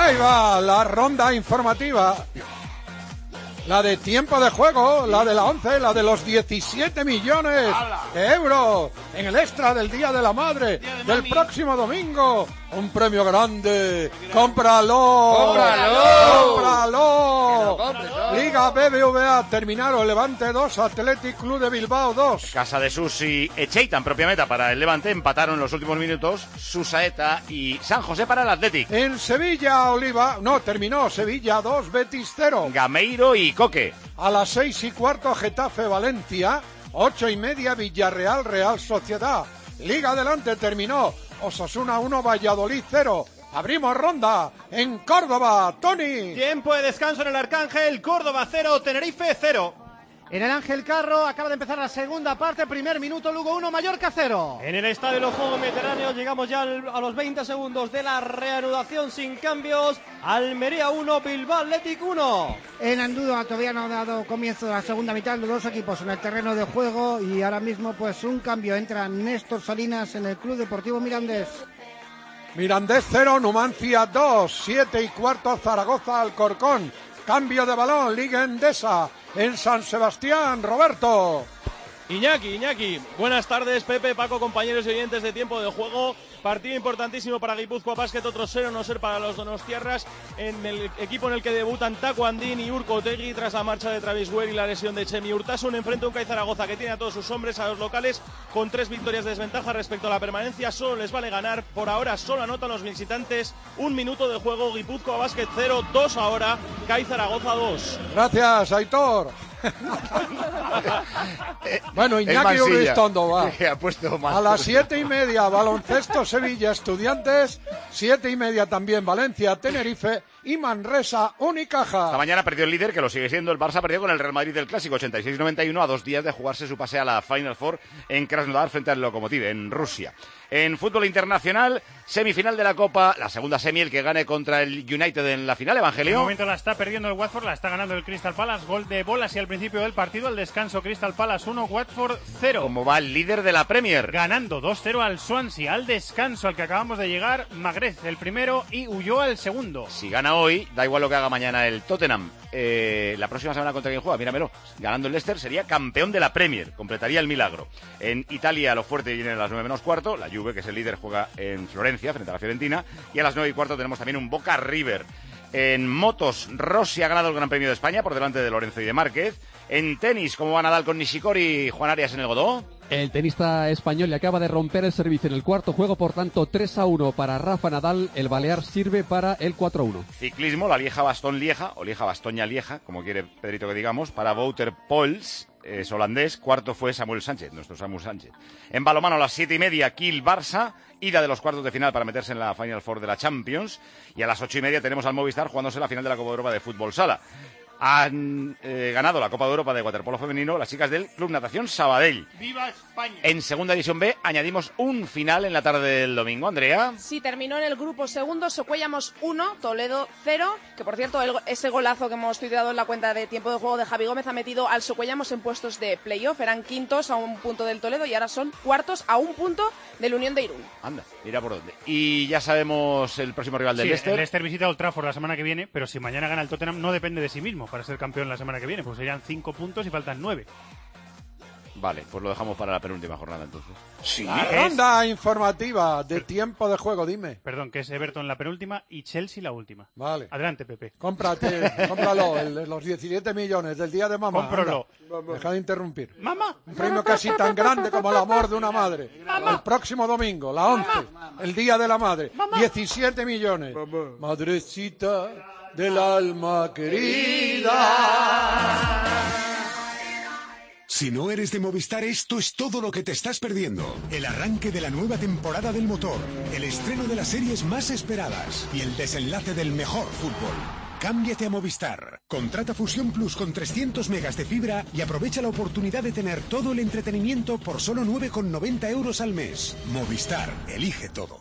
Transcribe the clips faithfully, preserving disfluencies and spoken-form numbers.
Ahí va la ronda informativa. La de tiempo de juego, la de la once, la de los diecisiete millones de euros en el extra del Día de la Madre del próximo domingo. Un premio grande. ¡Cómpralo! ¡Cómpralo! ¡Cómpralo! ¡Cómpralo! Liga B B V A, terminaron Levante dos, Athletic Club de Bilbao dos. Casa de Susi Echeitan, propia meta para el Levante, empataron en los últimos minutos Susaeta y San José para el Athletic. En Sevilla, Oliva, no, terminó Sevilla dos, Betis cero. Gameiro y Coque. A las seis y cuarto, Getafe Valencia, ocho y media, Villarreal Real Sociedad. Liga adelante, terminó Osasuna uno, Valladolid cero. Abrimos ronda en Córdoba, Tony. Tiempo de descanso en el Arcángel, Córdoba cero, Tenerife cero. En el Ángel Carro acaba de empezar la segunda parte, primer minuto, Lugo uno, Mallorca cero. En el Estadio de los Juegos Mediterráneos llegamos ya al, a los veinte segundos de la reanudación sin cambios. Almería uno, Bilbao Athletic uno. En Andúa todavía no ha dado comienzo la segunda mitad, los dos equipos en el terreno de juego y ahora mismo pues un cambio, entra Néstor Salinas en el Club Deportivo Mirandés. Mirandés cero, Numancia dos, siete y cuarto, Zaragoza Alcorcón. Cambio de balón, Liga Endesa en San Sebastián, Roberto. Iñaki, Iñaki, buenas tardes, Pepe, Paco, compañeros y oyentes de Tiempo de Juego. Partido importantísimo para Guipúzcoa Basket, otro cero no ser para los donostiarras, en el equipo en el que debutan Taco Andín y Urko Otegui tras la marcha de Travis Ware y la lesión de Chemi Urtasun. Enfrenta un C A I Zaragoza que tiene a todos sus hombres, a los locales, con tres victorias de desventaja respecto a la permanencia. Solo les vale ganar, por ahora solo anotan los visitantes. Un minuto de juego, Guipúzcoa Basket cero, dos ahora, C A I Zaragoza dos. Gracias, Aitor. Bueno, Iñaki Uristondo va. A las siete y media, baloncesto Sevilla Estudiantes, siete y media también Valencia Tenerife y Manresa Unicaja. Esta mañana perdió el líder, que lo sigue siendo. El Barça perdió con el Real Madrid del Clásico ochenta y seis noventa y uno a dos días de jugarse su pase a la Final Four en Krasnodar frente al Lokomotiv en Rusia. En fútbol internacional, semifinal de la Copa, la segunda semi, el que gane contra el United en la final, Evangelio. De momento la está perdiendo el Watford, la está ganando el Crystal Palace, gol de Bolas y al principio del partido, al descanso Crystal Palace uno, Watford cero. ¿Cómo va el líder de la Premier? Ganando dos cero al Swansea, al descanso al que acabamos de llegar, Magreth el primero y Ulloa el segundo. Si gana hoy, da igual lo que haga mañana el Tottenham. Eh, la próxima semana contra quien juega, míramelo, ganando el Leicester sería campeón de la Premier, completaría el milagro. En Italia lo fuerte viene a las nueve menos cuarto, la Juve, que es el líder, juega en Florencia frente a la Fiorentina, y a las nueve y cuarto tenemos también un Boca River. En motos, Rossi ha ganado el Gran Premio de España por delante de Lorenzo y de Márquez. En tenis, ¿cómo va Nadal con Nishikori y Juan Arias en el Godó? El tenista español le acaba de romper el servicio en el cuarto juego, por tanto tres a uno para Rafa Nadal. El balear sirve para el cuatro a uno. Ciclismo, la Lieja-Bastón-Lieja, o Lieja-Bastoña-Lieja, como quiere Pedrito que digamos, para Wouter Poels, es holandés. Cuarto fue Samuel Sánchez, nuestro Samuel Sánchez. En balonmano, a las siete y media, Kiel-Barça, ida de los cuartos de final para meterse en la Final Four de la Champions. Y a las ocho y media tenemos al Movistar jugándose la final de la Copa de Europa de Fútbol Sala. Han eh, ganado la Copa de Europa de waterpolo femenino las chicas del Club Natación Sabadell. ¡Viva España! En Segunda División B añadimos un final en la tarde del domingo. Andrea. Sí, terminó en el grupo segundo, Socuellamos uno, Toledo cero, que por cierto el, ese golazo que hemos tuiteado en la cuenta de Tiempo de Juego de Javi Gómez ha metido al Socuellamos en puestos de playoff. Eran quintos a un punto del Toledo y ahora son cuartos a un punto del Unión de Irún. Anda, mira por dónde. Y ya sabemos el próximo rival del sí, Leicester. El Leicester visita Old Trafford la semana que viene, pero si mañana gana el Tottenham no depende de sí mismo para ser campeón la semana que viene, pues serían cinco puntos y faltan nueve. Vale, pues lo dejamos para la penúltima jornada entonces. Sí. La ronda informativa de tiempo de juego, dime. Perdón, que es Everton la penúltima y Chelsea la última. Vale. Adelante, Pepe. Cómprate, cómpralo, el de los diecisiete millones del día de mamá. Cómpralo. Anda, deja de interrumpir. Mamá. Un premio casi tan grande como el amor de una madre. Mamá. El próximo domingo, la once, mamá. El día de la madre. Mamá. diecisiete millones. Mamá. Madrecita del alma querida. Si no eres de Movistar, esto es todo lo que te estás perdiendo. El arranque de la nueva temporada del motor, el estreno de las series más esperadas y el desenlace del mejor fútbol. Cámbiate a Movistar. Contrata Fusión Plus con trescientos megas de fibra y aprovecha la oportunidad de tener todo el entretenimiento por solo nueve con noventa euros al mes. Movistar, elige todo.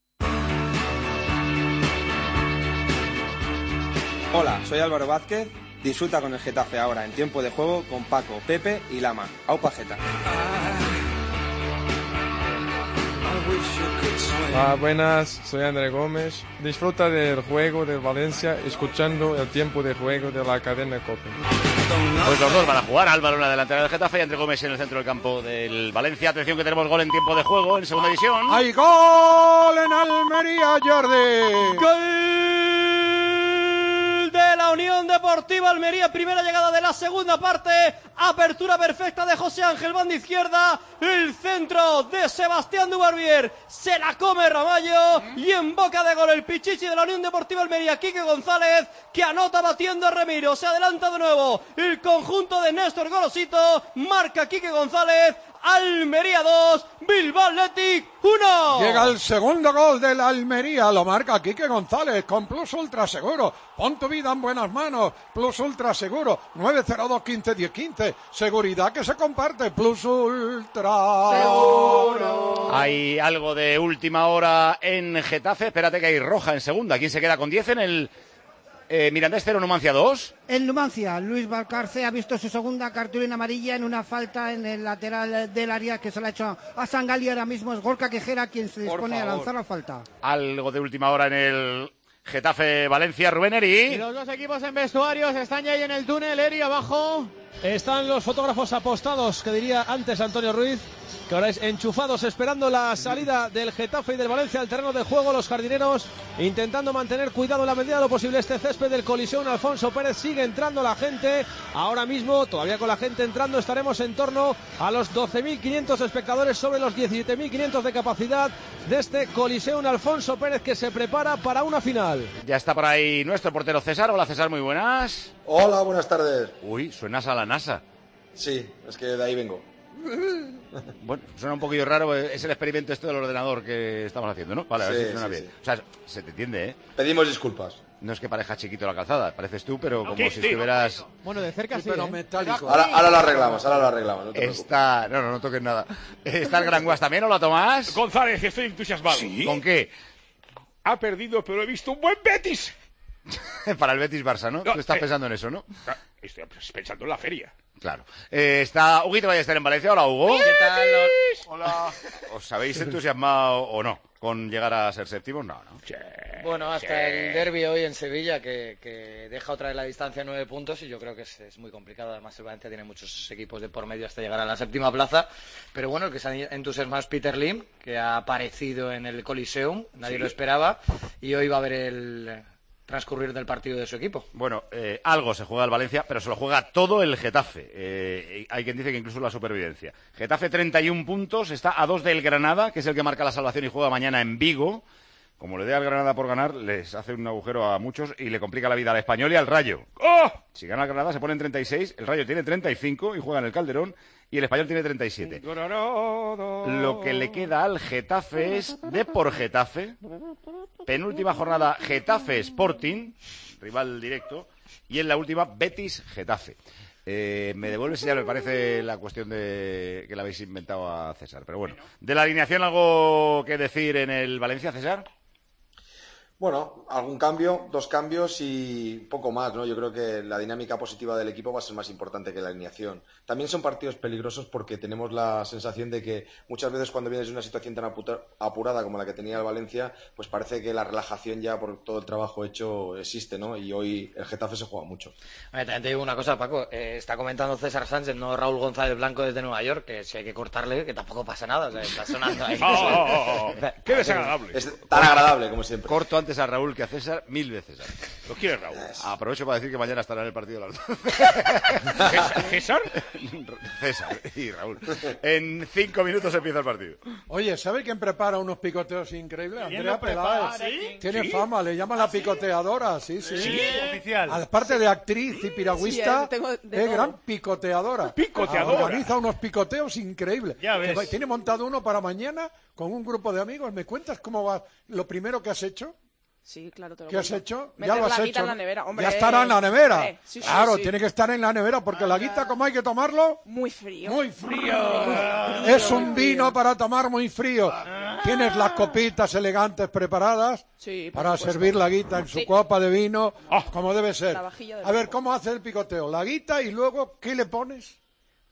Hola, soy Álvaro Vázquez. Disfruta con el Getafe ahora en tiempo de juego con Paco, Pepe y Lama. Aupa Geta. Ah, buenas, soy André Gómez. Disfruta del juego del Valencia escuchando el tiempo de juego de la cadena COPE. Pues los dos van a jugar, Álvaro en la delantera del Getafe y André Gómez en el centro del campo del Valencia. Atención que tenemos gol en tiempo de juego en segunda división. ¡Hay gol en Almería, Jordi! ¡Gol de la Unión Deportiva Almería! Primera llegada de la segunda parte. Apertura perfecta de José Ángel, banda izquierda. El centro de Sebastián Dubarbier. Se la come Ramallo. Y en boca de gol el pichichi de la Unión Deportiva Almería, Quique González, que anota batiendo a Ramiro. Se adelanta de nuevo el conjunto de Néstor Gorosito. Marca Quique González. Almería dos, Bilbao Athletic uno. Llega el segundo gol del Almería, lo marca Quique González con Plus Ultra Seguro. Pon tu vida en buenas manos, Plus Ultra Seguro, nueve cero dos, quince, diez, quince. Seguridad que se comparte, Plus Ultra Seguro. Hay algo de última hora en Getafe, espérate que hay roja en segunda. ¿Quién se queda con diez en el eh, Mirandés cero, Numancia dos? En Numancia, Luis Valcarce ha visto su segunda cartulina amarilla en una falta en el lateral del área que se la ha hecho a Sangali. Ahora mismo es Gorka Quejera quien se dispone a lanzar la falta. Algo de última hora en el Getafe Valencia, Rubén Eri. Y los dos equipos en vestuarios están ya ahí en el túnel. Eri abajo. Están los fotógrafos apostados, que diría antes Antonio Ruiz, que ahora es enchufados esperando la salida del Getafe y del Valencia al terreno de juego. Los jardineros intentando mantener cuidado en la medida de lo posible este césped del Coliseum Alfonso Pérez. Sigue entrando la gente. Ahora mismo, todavía con la gente entrando, estaremos en torno a los doce mil quinientos espectadores sobre los diecisiete mil quinientos de capacidad de este Coliseum Alfonso Pérez, que se prepara para una final. Ya está por ahí nuestro portero César. Hola César, muy buenas. Hola, buenas tardes. Uy, suenas a la NASA. Sí, es que de ahí vengo. Bueno, suena un poquillo raro, es el experimento este del ordenador que estamos haciendo, ¿no? Vale, a ver Sí, si suena sí, bien. sí. O sea, se te entiende, ¿eh? Pedimos disculpas. No es que pareja chiquito la calzada, pareces tú, pero como sí, si sí. estuvieras... Bueno, de cerca sí, pero ¿eh? metálico. Ahora, ahora lo arreglamos, ahora lo arreglamos. No te preocupes. Está... No, no, no toques nada. Está el Gran Guas también, ¿hola Tomás? González, estoy entusiasmado. ¿Sí? ¿Con qué? Ha perdido, pero he visto un buen Betis. Para el Betis-Barça, ¿no? No, Tú estás eh, pensando en eso, ¿no? Estoy pensando en la feria. Claro. Eh, está Huguito Ballester en Valencia. Hola, Hugo. ¿Qué tal? Hola. ¿Os habéis entusiasmado o no con llegar a ser séptimos? No, no. Bueno, hasta Sí. el derbi hoy en Sevilla, que, que deja otra vez la distancia a nueve puntos, y yo creo que es, es muy complicado. Además, el Valencia tiene muchos equipos de por medio hasta llegar a la séptima plaza. Pero bueno, el que se ha entusiasmado es Peter Lim, que ha aparecido en el Coliseum, nadie Sí. lo esperaba, y hoy va a ver el transcurrir del partido de su equipo. Bueno, eh, algo se juega el Valencia, pero se lo juega todo el Getafe. Eh, hay quien dice que incluso la supervivencia. Getafe treinta y un puntos, está a dos del Granada, que es el que marca la salvación y juega mañana en Vigo. Como le dé al Granada por ganar, les hace un agujero a muchos y le complica la vida al Español y al Rayo. ¡Oh! Si gana el Granada se pone en treinta y seis, el Rayo tiene treinta y cinco y juega en el Calderón, y el Español tiene treinta y siete. Lo que le queda al Getafe es de por Getafe, penúltima jornada Getafe Sporting, rival directo, y en la última Betis Getafe. Eh, me devuelves ya, me parece, la cuestión de que le habéis inventado a César. Pero bueno, ¿de la alineación algo que decir en el Valencia, César? Bueno, algún cambio, dos cambios y poco más, ¿no? Yo creo que la dinámica positiva del equipo va a ser más importante que la alineación. También son partidos peligrosos porque tenemos la sensación de que muchas veces cuando vienes de una situación tan apurada como la que tenía el Valencia, pues parece que la relajación ya por todo el trabajo hecho existe, ¿no? Y hoy el Getafe se juega mucho. Oye, también te digo una cosa, Paco, eh, está comentando César Sánchez, no Raúl González Blanco desde Nueva York, que si hay que cortarle, que tampoco pasa nada, o sea, está sonando ahí. Oh, oh, oh, oh. Qué desagradable. Es tan agradable como siempre. Corto antes a Raúl que a César, mil veces. ¿Lo quieres, Raúl? Aprovecho para decir que mañana estará en el partido de las doce. ¿César? César y Raúl. En cinco minutos empieza el partido. Oye, ¿sabe quién prepara unos picoteos increíbles? ¿Quién Andrea lo prepara? Peláez. ¿Sí? Tiene ¿Sí? fama, le llaman la picoteadora, sí, sí. Sí, oficial. Aparte de actriz y piragüista, Sí, eh, tengo de es todo. gran picoteadora. Picoteadora. Organiza unos picoteos increíbles. Ya ves. Que va- Tiene montado uno para mañana con un grupo de amigos. ¿Me cuentas cómo va lo primero que has hecho? Sí, claro, te lo ¿Qué has cuento. hecho? Meter Ya lo has la hecho. guita en la ¿no? nevera, hombre. Ya estará en la nevera. Hombre, sí, sí, claro, sí. tiene que estar en la nevera porque la guita, ¿cómo hay que tomarlo? Muy frío. Muy frío. Es un vino para tomar muy frío. Tienes las copitas elegantes preparadas Sí, por para supuesto. servir la guita en su Sí. copa de vino, como debe ser. La vajilla de A ver, lujo. ¿cómo hace el picoteo? La guita y luego, ¿qué le pones?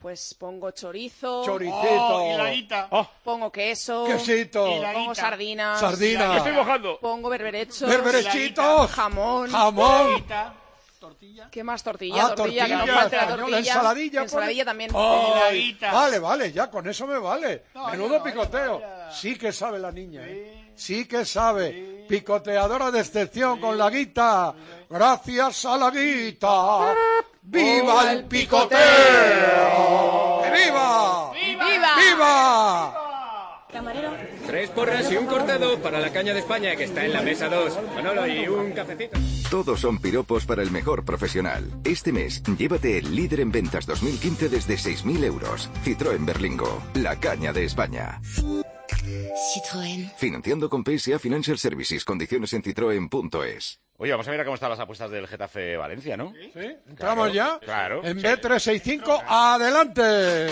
Pues pongo chorizo. Choricito. Oh, y la guita. Oh. Pongo queso. Quesito. Y la pongo sardinas. Sardina. Me estoy mojando. Pongo berberechos. Berberechitos. Jamón. Jamón. Tortilla. ¿Qué más? Tortilla, Ah, tortilla, que no tortilla, falte la española, tortilla. ensaladilla, Ensaladilla pone- también. Ay, vale, vale, ya con eso me vale. No, Menudo no, picoteo. vaya, vaya. Sí que sabe la niña, ¿eh? Sí que sabe. Picoteadora de excepción con la guita. Gracias a la guita. ¡Viva el picoteo! ¡Que viva! ¡Viva! ¡Viva! Camarero. Tres porras y un cortado para la caña de España que está en la mesa dos. Manolo, y un cafecito. Todos son piropos para el mejor profesional. Este mes, llévate el líder en ventas dos mil quince desde seis mil euros. Citroën Berlingo, la caña de España. Citroën. Financiando con P S A Financial Services. Condiciones en citroen punto es. Oye, vamos a ver cómo están las apuestas del Getafe Valencia, ¿no? ¿Sí? ¿Entramos ya? Claro. En B trescientos sesenta y cinco, adelante.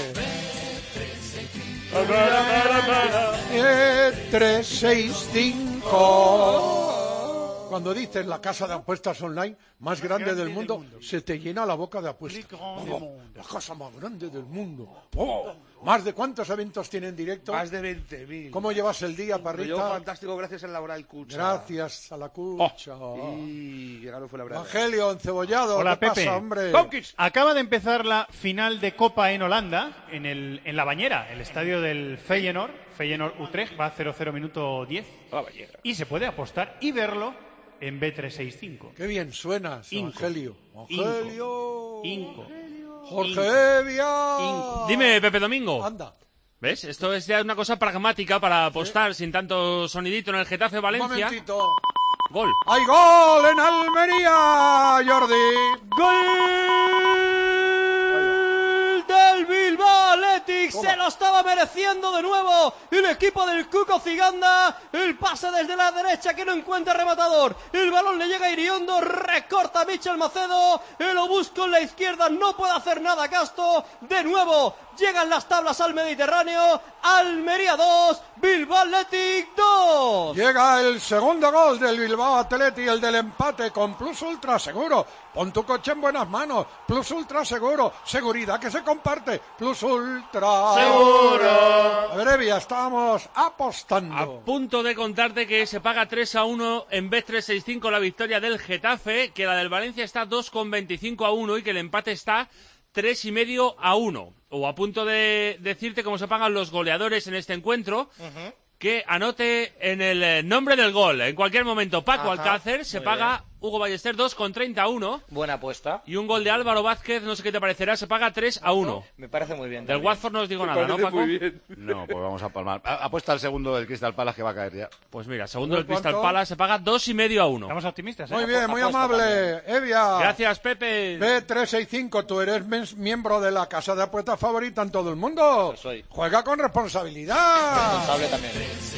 B trescientos sesenta y cinco. Cuando dices la casa de apuestas online más grande del mundo, se te llena la boca de apuestas. Oh, la casa más grande del mundo. Oh, ¿más de cuántos eventos tienen directo? Más de veinte mil. ¿Cómo llevas el día, Parrita? Lo llevo fantástico gracias al Laboral Cucha. Gracias a la Cucha. Oh. Y ganó fue Laboral. Evangelio, encebollado. Hola, ¿Qué Pepe. pasa, hombre? Acaba de empezar la final de Copa en Holanda, en, el, en La Bañera, el estadio del Feyenoord. Feyenoord Utrecht va cero cero minuto diez. Y se puede apostar y verlo en B trescientos sesenta y cinco. Qué bien suenas, Inco. Evangelio. Evangelio. Inco. Jorge Evia. Dime, Pepe Domingo. Anda. ¿Ves? Esto es ya una cosa pragmática para apostar sin tanto sonidito en el Getafe Un Valencia. momentito. Gol. ¡Hay gol en Almería, Jordi! ¡Gol del Bilbao Athletic! Se lo estaba mereciendo de nuevo el equipo del Cuco Ciganda. El pase desde la derecha que no encuentra rematador. El balón le llega a Iriondo, recorta a Michel Macedo. El Obusco en la izquierda no puede hacer nada Casto. De nuevo llegan las tablas al Mediterráneo. Almería dos, Bilbao Athletic dos. Llega el segundo gol del Bilbao Athletic, el del empate con Plus Ultra Seguro. Pon tu coche en buenas manos. Plus Ultra Seguro. Seguridad que se comparte. Plus Ultra Seguro. A ver, Evia, estábamos apostando. A punto de contarte que se paga tres a uno en B trescientos sesenta y cinco la victoria del Getafe, que la del Valencia está dos coma veinticinco a uno y que el empate está tres y medio a uno. O a punto de decirte cómo se pagan los goleadores en este encuentro. Uh-huh. Que anote en el nombre del gol, en cualquier momento, Paco Ajá, Alcácer, se paga bien. Hugo Ballester dos coma treinta a uno. Buena apuesta. Y un gol de Álvaro Vázquez, no sé qué te parecerá, se paga tres a uno. Me parece muy bien. Del también. Watford no os digo Me nada, ¿no, parece Paco? muy bien. No, pues vamos a palmar. A- Apuesta al segundo del Crystal Palace que va a caer ya. Pues mira, segundo del ¿Cuánto? Crystal Palace se paga dos y medio a uno. Estamos optimistas, ¿eh? Muy bien, muy Apuesta amable. también. Evia. Gracias, Pepe. B trescientos sesenta y cinco, tú eres mes- miembro de la casa de apuestas favorita en todo el mundo. soy. Juega con responsabilidad. Responsable también.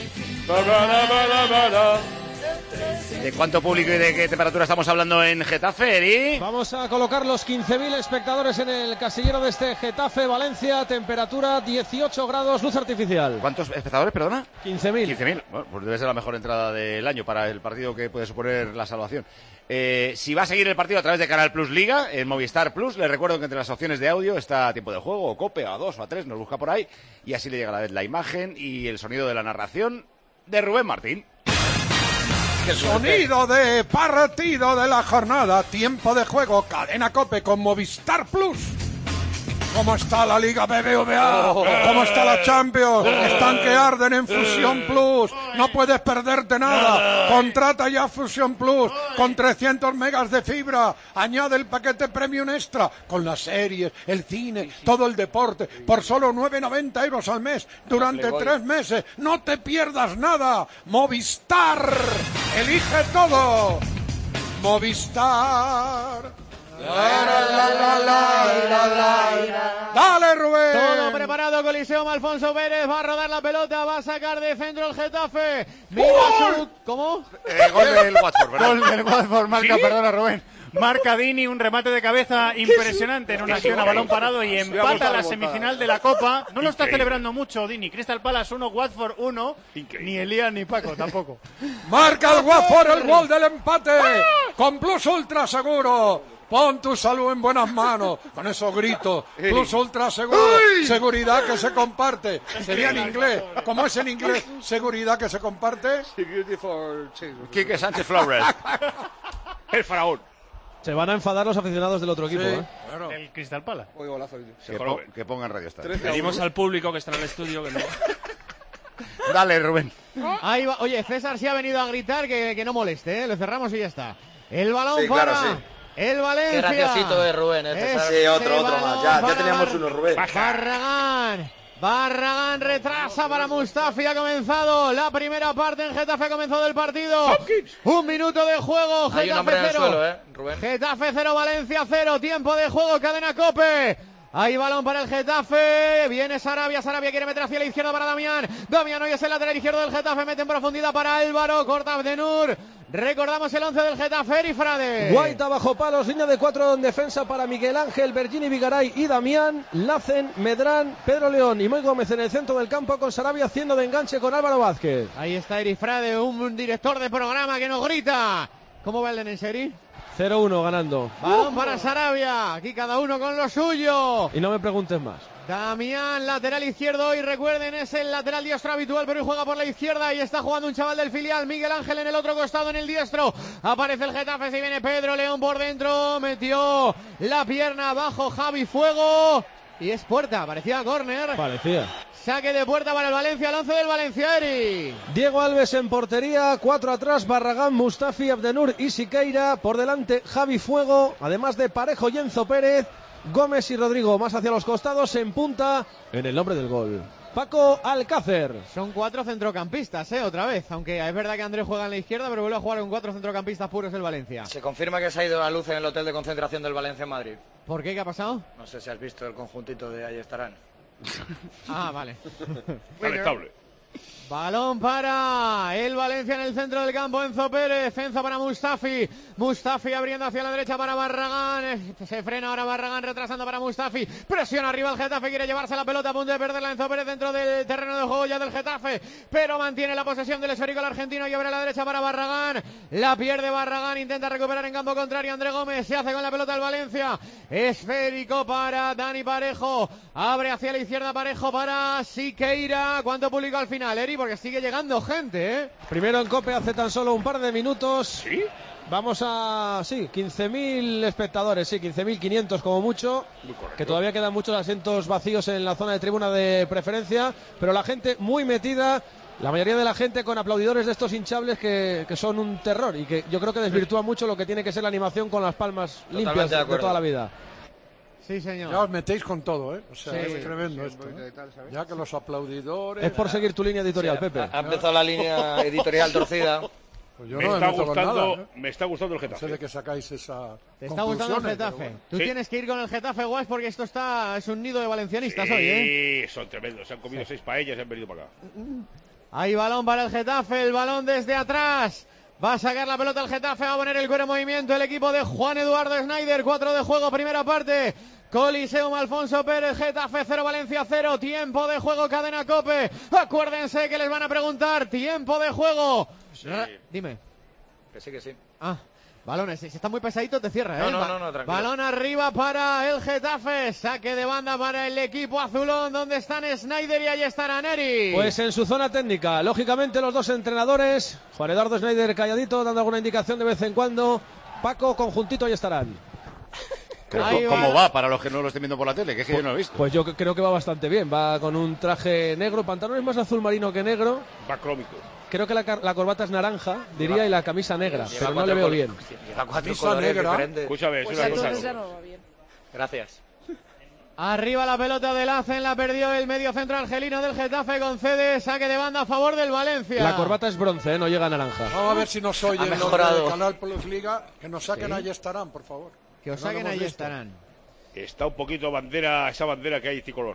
¿De cuánto público y de qué temperatura estamos hablando en Getafe, Eri? Vamos a colocar los quince mil espectadores en el casillero de este Getafe Valencia. Temperatura dieciocho grados, luz artificial. ¿Cuántos espectadores, perdona? quince mil. quince mil. Bueno, pues debe ser la mejor entrada del año para el partido que puede suponer la salvación. Eh, si va a seguir el partido a través de Canal Plus Liga, en Movistar Plus, les recuerdo que entre las opciones de audio está Tiempo de Juego, o Cope, o a dos, o a tres, nos busca por ahí, y así le llega a la vez la imagen y el sonido de la narración de Rubén Martín. Sonido de partido de la jornada. Tiempo de juego. Cadena Cope con Movistar Plus. ¿Cómo está la Liga B B V A? ¿Cómo está la Champions? Están que arden en Fusión Plus. No puedes perderte nada. Contrata ya Fusión Plus con trescientos megas de fibra. Añade el paquete Premium Extra con las series, el cine, todo el deporte por solo nueve noventa euros al mes durante tres meses. No te pierdas nada. Movistar. Elige todo. Movistar. La, la, la, la, la, la. Dale, Rubén. Todo preparado, Coliseo. Alfonso Pérez va a rodar la pelota, va a sacar de centro el Getafe. Mira su... ¿Cómo? Eh, gol del Watford, ¿verdad? Gol del Watford, marca, ¿Sí? perdona, Rubén. Marca Dini, un remate de cabeza impresionante en una acción a balón parado y empata la semifinal de la Copa. No lo está Increíble. celebrando mucho Dini. Crystal Palace uno, Watford uno. Ni Elías ni Paco tampoco. Marca el Watford el gol del empate. Con Plus Ultra Seguro. Pon tu salud en buenas manos. Con esos gritos. Plus Ultra Seguro. Seguridad que se comparte. Sería en inglés. ¿Cómo es en inglés? Seguridad que se comparte. Security for children. Quique Sánchez Flores. El faraón. Se van a enfadar los aficionados del otro equipo, Sí, ¿eh? claro. El Crystal Palace. Uy, golazo. Que, po- que pongan Radio Star. Pedimos al público que está en el estudio que no. Dale, Rubén. Ahí va. Oye, César sí ha venido a gritar que, que no moleste, ¿eh? Lo cerramos y ya está. El balón Sí, para claro, sí. el Valencia. Qué graciosito es Rubén, ¿eh, César? Sí, otro, otro balón más. Ya, para ya teníamos Bar- uno, Rubén. Barragán. Barragán retrasa para Mustafi. Ha comenzado la primera parte en Getafe. Ha comenzado el partido. Un minuto de juego. Hay un hombre en Getafe el cero. suelo, ¿eh, Rubén? Getafe cero, Valencia cero. Tiempo de juego. Cadena Cope. Hay balón para el Getafe. Viene Sarabia. Sarabia quiere meter hacia la izquierda para Damián. Damián hoy es el lateral izquierdo del Getafe. Mete en profundidad para Álvaro. Corta Abdenur. Recordamos el once del Getafe. Eri Frade. Guaita bajo palos, línea de cuatro en defensa para Miguel Ángel, Bergini, Vigaray y Damián, Lacen, Medrán, Pedro León y Moy Gómez en el centro del campo con Sarabia haciendo de enganche con Álvaro Vázquez. Ahí está Eri Frade, un director de programa que nos grita. ¿Cómo va el Nenenseri? cero uno ganando. Balón para Sarabia. Aquí cada uno con lo suyo. Y no me preguntes más. Damián, lateral izquierdo, y recuerden, es el lateral diestro habitual, pero hoy juega por la izquierda y está jugando un chaval del filial, Miguel Ángel en el otro costado, en el diestro. Aparece el Getafe, si viene Pedro León por dentro, metió la pierna abajo Javi Fuego y es puerta, parecía córner. Parecía. Saque de puerta para el Valencia, el once del Valencia, Eri. Diego Alves en portería, cuatro atrás, Barragán, Mustafi, Abdenur y Siqueira. Por delante, Javi Fuego, además de Parejo y Enzo Pérez. Gómez y Rodrigo más hacia los costados, en punta, en el nombre del gol. Paco Alcácer. Son cuatro centrocampistas, eh, otra vez. Aunque es verdad que Andrés juega en la izquierda, pero vuelve a jugar con cuatro centrocampistas puros el Valencia. Se confirma que se ha ido la luz en el hotel de concentración del Valencia en Madrid. ¿Por qué? ¿Qué ha pasado? No sé si has visto el conjuntito de ahí estarán. Ah, vale. Lamentable. Balón para el Valencia en el centro del campo, Enzo Pérez, Enzo para Mustafi, Mustafi abriendo hacia la derecha para Barragán, se frena ahora Barragán retrasando para Mustafi, presiona arriba el Getafe, quiere llevarse la pelota a punto de perderla Enzo Pérez dentro del terreno de juego ya del Getafe, pero mantiene la posesión del esférico el argentino y abre a la derecha para Barragán, la pierde Barragán, intenta recuperar en campo contrario André Gómez, se hace con la pelota el Valencia, esférico para Dani Parejo, abre hacia la izquierda Parejo para Siqueira, ¿cuánto público al final, Eri? Porque sigue llegando gente, ¿eh? Primero en Cope hace tan solo un par de minutos. ¿Sí? Vamos a... sí, quince mil espectadores, sí, quince mil quinientos como mucho. Que todavía quedan muchos asientos vacíos en la zona de tribuna de preferencia. Pero la gente muy metida. La mayoría de la gente con aplaudidores de estos hinchables que, que son un terror. Y que yo creo que desvirtúa mucho lo que tiene que ser la animación con las palmas Totalmente limpias de de, acuerdo. toda la vida. Sí, señor. Ya os metéis con todo, ¿eh? O sea, Sí. es tremendo Sí, esto. un poquito ¿eh? de tal, ¿sabes? Ya que los aplaudidores... Es por seguir tu línea editorial, Pepe. Ha empezado la línea editorial torcida. Pues yo Me no está meto con gustando, nada, ¿eh? me está gustando el No sé Getafe. de qué sacáis esa Te está gustando el conclusiones, Getafe. pero bueno. Tú Sí. tienes que ir con el Getafe, Guas, porque esto está es un nido de valencianistas Sí, hoy, ¿eh? son tremendos. Se han comido seis paellas y han venido para acá. Hay balón para el Getafe, el balón desde atrás. Va a sacar la pelota el Getafe, va a poner el cuero en movimiento el equipo de Juan Eduardo Schneider. Cuatro de juego, primera parte. Coliseum, Alfonso Pérez, Getafe cero, Valencia cero. Tiempo de juego, cadena Cope. Acuérdense que les van a preguntar. Tiempo de juego. Sí. Ra- Dime. Que sí, que sí. Ah, balones. Si está muy pesadito te cierra, No, ¿eh? no, Ba- no, no, tranquilo. Balón arriba para el Getafe. Saque de banda para el equipo azulón. ¿Dónde están Schneider y ahí estará Neri? Pues en su zona técnica, lógicamente los dos entrenadores, Juan Eduardo Schneider calladito, dando alguna indicación de vez en cuando. Paco, conjuntito, ahí estarán. ¿Cómo, Ahí cómo va. va para los que no lo estén viendo por la tele? Que es que yo no lo he visto. Pues yo creo que va bastante bien, va con un traje negro, pantalones más azul marino que negro. Va crómico. Creo que la, car- la corbata es naranja, diría, Lleva- y la camisa negra, Lleva pero no cuatro le veo col- bien. Lleva cuatro Camisa colores negra. diferentes. Escúchame, es Pues una entonces cosa. ya no va bien. Gracias. Arriba la pelota de Lacen, la perdió el medio centro argelino del Getafe, concede saque de banda a favor del Valencia. La corbata es bronce, ¿eh? No llega a naranja. Vamos a ver si nos oyen los mejorado. de Canal Plus Liga. Que nos saquen, Sí. ahí estarán, por favor. Que os No lo saquen, hemos ahí visto. estarán. Está un poquito bandera, esa bandera que hay tricolor.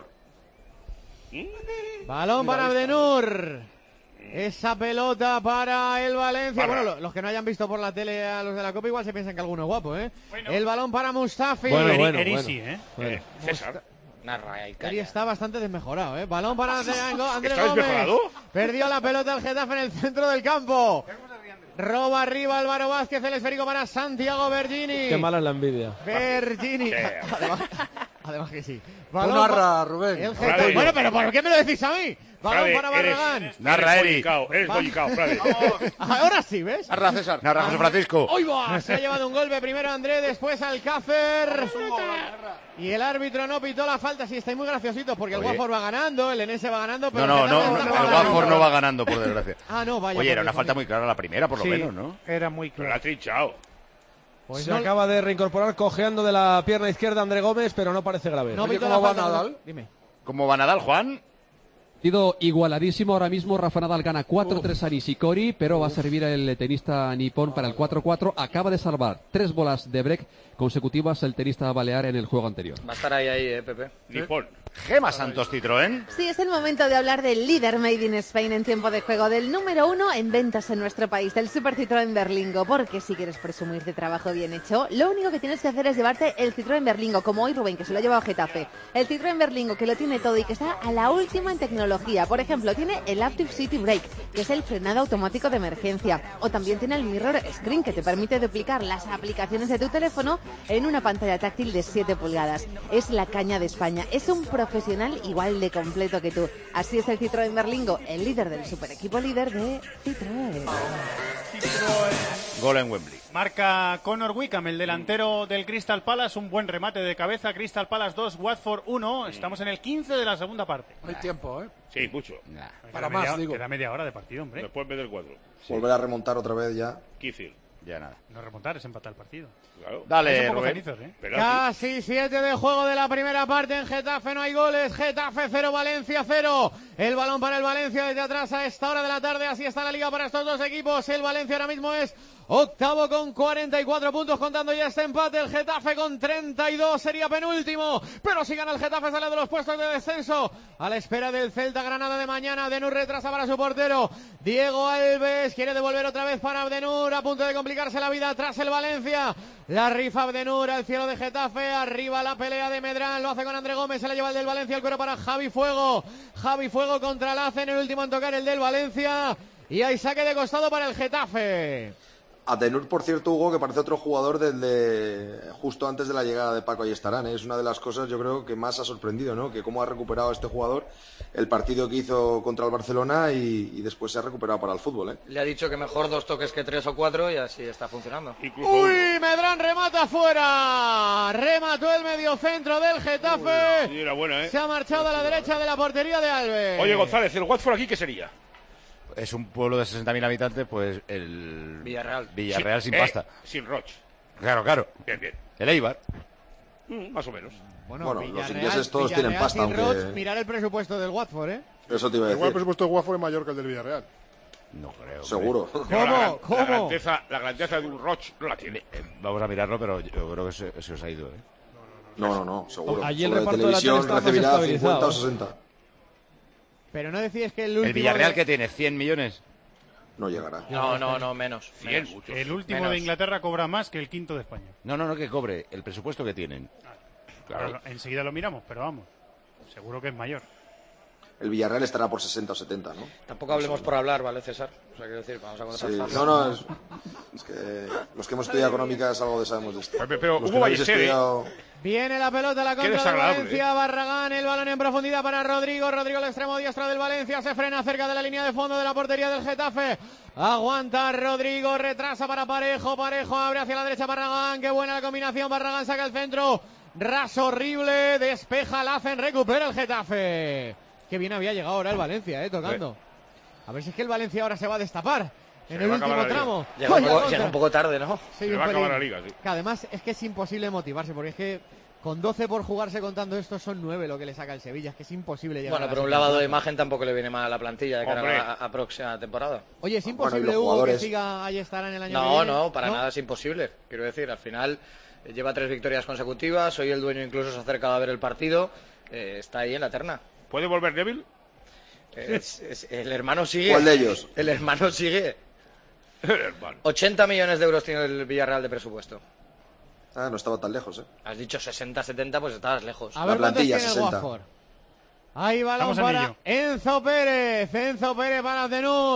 Balón Mira, para ahí está. Abdenur. Esa pelota para el Valencia. Barra. Bueno, lo- los que no hayan visto por la tele a los de la Copa igual se piensan que alguno es guapo, ¿eh? El balón para Mustafi. Bueno, Eri- bueno, Eri bueno. sí, ¿eh? Bueno. Eh, César. Narra y Eri calla. está bastante desmejorado, ¿eh? Balón para André, André ¿Está Gómez. desmejorado? Perdió la pelota el Getafe en el centro del campo. Roba arriba Álvaro Vázquez, el esférico para Santiago Bergini. Qué mala es la envidia. Bergini. Además, además que sí. Tú narra, Rubén. El Getafe. Bueno, pero ¿por qué me lo decís a mí? Balón Frade, para Barragán. eres- Narra, eres Eri. bollicao, eres bollicao, Frade. Ahora sí, ¿ves? Narra, César. Narra, José Francisco. ¡Hoy va! Se ha llevado un golpe primero André, después Alcácer. Y el árbitro no pitó la falta. Sí, estáis muy graciositos porque el Oye. Watford va ganando, el Enense va ganando. Pero No, no, el no, Getafe está el ganando. Watford no va ganando, por desgracia. Ah, no, vaya. Oye, era por una Dios, falta hombre. muy clara la primera, por lo Sí. menos, ¿no? Era muy Pero la ha trinchado. Pues Se no- acaba de reincorporar cojeando de la pierna izquierda André Gómez, pero no parece grave. No Oye, pitó ¿cómo la va falta, Nadal? no. Dime. ¿Cómo va Nadal, Juan? Partido igualadísimo ahora mismo. Rafa Nadal gana cuatro tres a Nishikori, pero va a servir el tenista nipón para el cuatro cuatro. Acaba de salvar tres bolas de break consecutivas el tenista balear en el juego anterior. Va a estar ahí, ahí, eh, Pepe. Nippon. Gema Santos Citroën. Sí, es el momento de hablar del líder Made in Spain en tiempo de juego, del número uno en ventas en nuestro país, del Super Citroën Berlingo, porque si quieres presumir de trabajo bien hecho, lo único que tienes que hacer es llevarte el Citroën Berlingo, como hoy Rubén, que se lo ha llevado a Getafe. El Citroën Berlingo, que lo tiene todo y que está a la última en tecnología. Por ejemplo, tiene el Active City Brake, que es el frenado automático de emergencia, o también tiene el Mirror Screen, que te permite duplicar las aplicaciones de tu teléfono en una pantalla táctil de siete pulgadas. Es la caña de España, es un profesional igual de completo que tú. Así es el Citroën Berlingo, el líder del super equipo líder de Citroën. Gol en Wembley. Marca Conor Wickham, el delantero del Crystal Palace, un buen remate de cabeza. Crystal Palace dos, Watford uno. Estamos en el quince de la segunda parte. Hay tiempo, ¿eh? Sí, mucho. Para Queda más, media- digo. Queda media hora de partido, hombre. Después meter cuatro. Volver a remontar otra vez ya. Kicil. Ya nada. No remontar, es empatar el partido. Claro. Dale, Son poco Rubén. cenizos, ¿eh? Casi siete de juego de la primera parte en Getafe, no hay goles. Getafe cero, Valencia cero. El balón para el Valencia desde atrás a esta hora de la tarde. Así está la liga para estos dos equipos. El Valencia ahora mismo es octavo con cuarenta y cuatro puntos, contando ya este empate. El Getafe con treinta y dos sería penúltimo. Pero si gana el Getafe sale de los puestos de descenso. A la espera del Celta Granada de mañana. Abdenur retrasa para su portero. Diego Alves quiere devolver otra vez para Abdenur. A punto de complicarse la vida tras el Valencia. La rifa Abdenur al cielo de Getafe. Arriba la pelea de Medrán. Lo hace con André Gómez. Se la lleva el del Valencia. El cuero para Javi Fuego. Javi Fuego contra Lace en el último en tocar el del Valencia. Y hay saque de costado para el Getafe. Atenur, por cierto, Hugo, que parece otro jugador del de justo antes de la llegada de Paco Ayestarán, ¿eh? Es una de las cosas, yo creo, que más ha sorprendido, ¿no? Que cómo ha recuperado este jugador el partido que hizo contra el Barcelona y, y después se ha recuperado para el fútbol, ¿eh? Le ha dicho que mejor dos toques que tres o cuatro y así está funcionando. Uy, Medrán remata fuera. Remató el mediocentro del Getafe. Sí, era buena, ¿eh? Se ha marchado a la derecha de la portería de Alves. Oye, González, ¿el Watford aquí qué sería? Es un pueblo de sesenta mil habitantes, pues el... Villarreal. Villarreal Sí, sin eh, pasta. Sin Roch. Claro, claro. Bien, bien. El Eibar. Mm, más o menos. Bueno, Bueno, Villarreal, los ingleses todos Villarreal tienen pasta, sin aunque- Roch, mirar el presupuesto del Watford, ¿eh? Eso te iba a Igual el decir. presupuesto de Watford es mayor que el del Villarreal. No creo. Seguro. Pero la, gran- ¿Cómo? La grandeza, la grandeza de un Roch no la tiene. Eh, Vamos a mirarlo, pero yo creo que se, se os ha ido, ¿eh? No, no, no, seguro. Allí el Sobre reparto de la tele televisión está más recibirá estabilizado. cincuenta o sesenta. Pero no decías que el último... ¿El Villarreal de- que tiene? ¿cien millones? No llegará. No, no, no, menos. Cien, menos. muchos. El último Menos. de Inglaterra cobra más que el quinto de España. No, no, no, que cobre el presupuesto que tienen. Claro. Pero enseguida lo miramos, pero vamos. Seguro que es mayor. El Villarreal estará por sesenta o setenta, ¿no? Tampoco hablemos por hablar, ¿vale, César? O sea, quiero decir, vamos a contar Sí. fácil. No, no, es, es que los que hemos estudiado económicas algo de sabemos de esto. Pero, pero Los que Hugo no habéis Ballester, ¿eh? estudiado... Viene la pelota, la Qué contra de desagradable, Valencia, Barragán, el balón en profundidad para Rodrigo, Rodrigo el extremo diestro del Valencia, se frena cerca de la línea de fondo de la portería del Getafe, aguanta Rodrigo, retrasa para Parejo, Parejo abre hacia la derecha Barragán, qué buena la combinación, Barragán saca el centro, raso horrible, despeja, la hacen, recupera el Getafe, qué bien había llegado ahora el Valencia, eh, tocando, a ver si es que el Valencia ahora se va a destapar. Se En le el va a último acabar la liga. tramo. Llega un, Vaya poco, contra. llega un poco tarde, ¿no? Sí, Se le un va a acabar pelín. la liga, sí. Que además es que es imposible motivarse, porque es que con doce por jugarse contando esto son nueve lo que le saca el Sevilla, es que es imposible llegar Bueno, a la pero un séptima lavado de plaza. imagen tampoco le viene mal a la plantilla de cara Hombre. a la próxima temporada. Oye, es Bueno, y imposible, los Hugo, jugadores- que siga ahí estará en el año que No, viene. no, para nada es imposible. Quiero decir, al final eh, lleva tres victorias consecutivas, hoy el dueño incluso se ha acercado a ver el partido, eh, está ahí en la terna. ¿Puede volver Neville? Eh, es- es- el hermano sigue. ¿Cuál de ellos? El hermano sigue. Hermano. ochenta millones de euros tiene el Villarreal de presupuesto. Ah, no estaba tan lejos, ¿eh? Has dicho sesenta, setenta, pues estabas lejos. A ver La cuántos plantilla, tiene el sesenta. Watford. Ahí balón Estamos en para ello. Enzo Pérez. Enzo Pérez para Denur.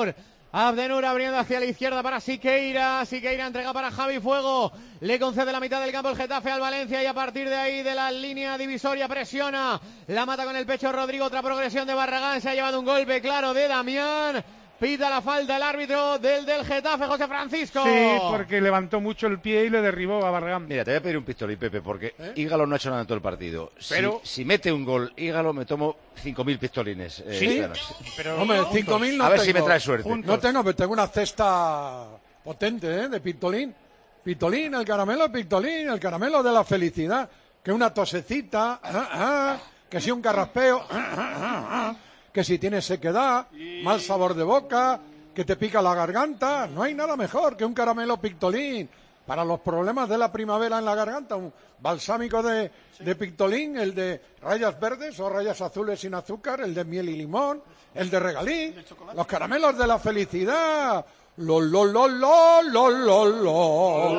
Abdenur abriendo hacia la izquierda para Siqueira. Siqueira entrega para Javi Fuego. Le concede la mitad del campo el Getafe al Valencia y a partir de ahí de la línea divisoria presiona. La mata con el pecho Rodrigo. Otra progresión de Barragán. Se ha llevado un golpe claro de Damián. Pita la falta el árbitro del del Getafe, José Francisco. Sí, porque levantó mucho el pie y le derribó a Barragán. Mira, te voy a pedir un pistolín, Pepe, porque ¿Eh? Ígalo no ha hecho nada en todo el partido. Pero... Si, si mete un gol Ígalo, me tomo cinco mil pistolines. Eh, ¿Sí? Pero hombre, cinco mil no A ver tengo. si me trae suerte. Juntos. No tengo, pero tengo una cesta potente, ¿eh? De pistolín. Pistolín, el caramelo de pistolín, el caramelo de la felicidad. Que una tosecita, ah, ah, que si un carraspeo, ah, ah, ah, que si tienes sequedad, mal sabor de boca, que te pica la garganta. No hay nada mejor que un caramelo Pictolín para los problemas de la primavera en la garganta. Un balsámico de, de Pictolín, el de rayas verdes o rayas azules sin azúcar, el de miel y limón, el de regalín, los caramelos de la felicidad. Lo, lo, lo, lo, lo, lo, lo.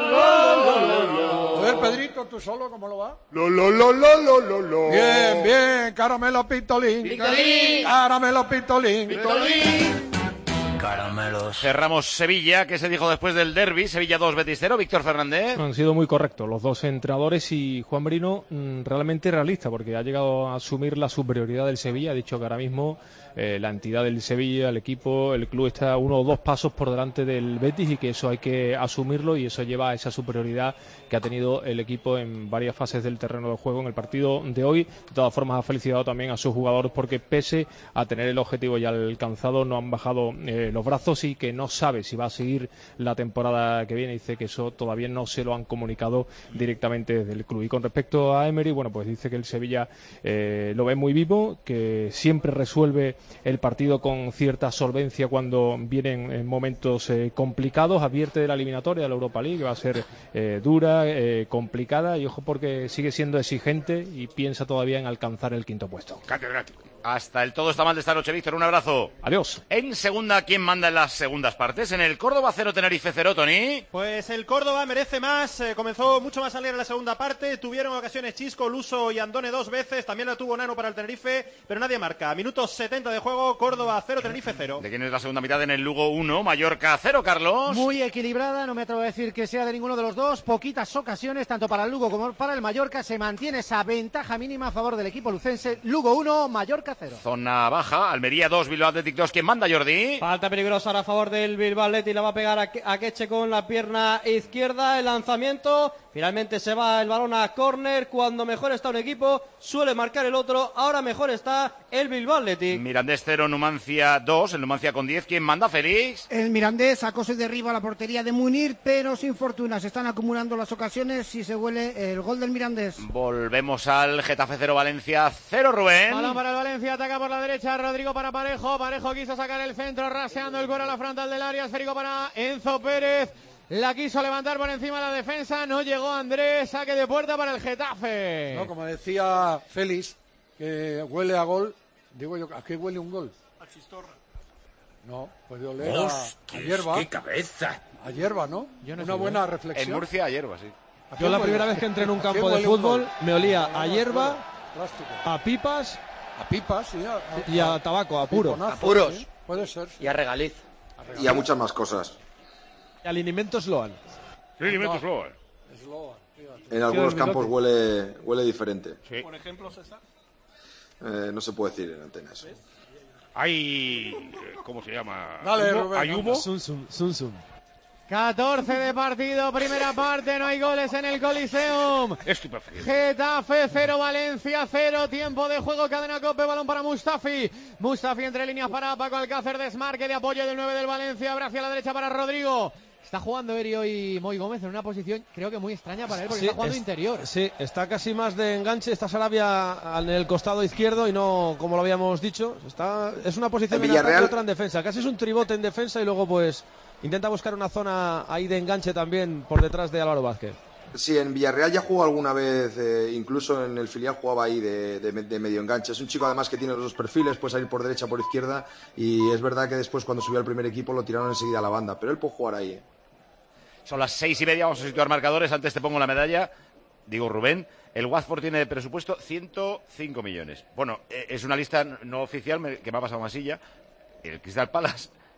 A ver, Pedrito, ¿tú solo cómo lo va? Lo, lo, lo, lo, lo, lo, lo. Bien, bien, caramelo Pictolín. Pictolín. Caramelo Pictolín. Pictolín. Caramelos. Cerramos Sevilla, que se dijo después del derbi. Sevilla dos, Betis cero. Víctor Fernández. Han sido muy correctos los dos entrenadores y Juan Merino mmm, realmente realista, porque ha llegado a asumir la superioridad del Sevilla. Ha dicho que ahora mismo eh, la entidad del Sevilla, el equipo, el club está uno o dos pasos por delante del Betis y que eso hay que asumirlo y eso lleva a esa superioridad que ha tenido el equipo en varias fases del terreno de juego en el partido de hoy. De todas formas, ha felicitado también a sus jugadores porque pese a tener el objetivo ya alcanzado, no han bajado eh, los brazos y que no sabe si va a seguir la temporada que viene. Dice que eso todavía no se lo han comunicado directamente desde el club. Y con respecto a Emery, bueno, pues dice que el Sevilla eh, lo ve muy vivo, que siempre resuelve el partido con cierta solvencia cuando vienen en momentos eh, complicados. Advierte de la eliminatoria de la Europa League, que va a ser eh, dura, eh, complicada, y ojo porque sigue siendo exigente y piensa todavía en alcanzar el quinto puesto. Catedrático. Hasta el todo está mal de esta noche, Víctor. Un abrazo. Adiós. En segunda, ¿quién manda en las segundas partes? En el Córdoba cero, Tenerife cero, Tony. Pues el Córdoba merece más. Eh, comenzó mucho más a leer en la segunda parte. Tuvieron ocasiones Chisco, Luso y Andone dos veces. También la tuvo Nano para el Tenerife, pero nadie marca. Minutos setenta de juego. Córdoba cero, Tenerife cero. ¿De quién es la segunda mitad? En el Lugo uno, Mallorca cero, Carlos. Muy equilibrada. No me atrevo a decir que sea de ninguno de los dos. Poquitas ocasiones, tanto para el Lugo como para el Mallorca. Se mantiene esa ventaja mínima a favor del equipo lucense. Lugo uno, Mallorca cero. Zona baja, Almería dos, Bilbao Athletic dos. ¿Quién manda, Jordi? Falta peligrosa ahora a favor del Bilbao Athletic, la va a pegar a, a Queche con la pierna izquierda, el lanzamiento, finalmente se va el balón a córner. Cuando mejor está un equipo suele marcar el otro, ahora mejor está el Bilbao Athletic. Mirandés cero, Numancia dos, el Numancia con diez. ¿Quién manda, Félix? El Mirandés acoso y derriba la portería de Munir, pero sin fortuna. Se están acumulando las ocasiones y se huele el gol del Mirandés. Volvemos al Getafe cero, Valencia cero, Rubén. Balón para el Valencia, ataca por la derecha Rodrigo para Parejo. Parejo quiso sacar el centro, raseando el cuero a la frontal del área. Esférico para Enzo Pérez. La quiso levantar por encima de la defensa. No llegó Andrés. Saque de puerta para el Getafe. No, como decía Félix, que huele a gol. Digo yo, ¿a qué huele un gol? A chistorra. No, pues yo le a, a hierba. ¡Qué cabeza! A hierba, ¿no? Yo no Una sé, buena ¿eh? reflexión. En Murcia, a hierba, sí. Yo la primera vez que entré en un campo de fútbol me olía a hierba, Plástico. a pipas A pipas, sí. A, a, y a tabaco, a puro. A puros. ¿sí? Puede ser. Y a regaliz. A Y a muchas más cosas. Y al alimento Sloan. Sí, alimentos Sloan. Sloan, fíjate. En algunos campos huele, huele diferente. Sí. Por ejemplo, César. Eh, no se puede decir en antenas. Hay... ¿Cómo se llama? Dale, ¿Humo? Rubén, ¿Hay humo? Sun Sun, Sun Sun. catorce de partido, primera parte, no hay goles en el Coliseum. Estupefaciente. Getafe cero, Valencia cero, tiempo de juego, cadena Cope, balón para Mustafi. Mustafi entre líneas para Paco Alcácer, desmarque de apoyo del nueve del Valencia, abre hacia la derecha para Rodrigo. Está jugando Eri hoy Moy Gómez en una posición creo que muy extraña para él porque Sí, está jugando es- interior. Sí, está casi más de enganche, está Sarabia en el costado izquierdo y no como lo habíamos dicho. Está, es una posición En en ataque y Villarreal- otra en defensa. Casi es un tribote en defensa y luego pues intenta buscar una zona ahí de enganche también por detrás de Álvaro Vázquez. Sí, en Villarreal ya jugó alguna vez, eh, incluso en el filial jugaba ahí de, de- de medio enganche. Es un chico además que tiene los dos perfiles, puede salir por derecha, por izquierda, y es verdad que después cuando subió al primer equipo lo tiraron enseguida a la banda, pero él puede jugar ahí. eh. Son las seis y media, vamos a situar marcadores. Antes te pongo la medalla. Digo, Rubén, el Watford tiene de presupuesto ciento cinco millones. Bueno, eh, es una lista no oficial me- que me ha pasado Masilla. El Crystal Palace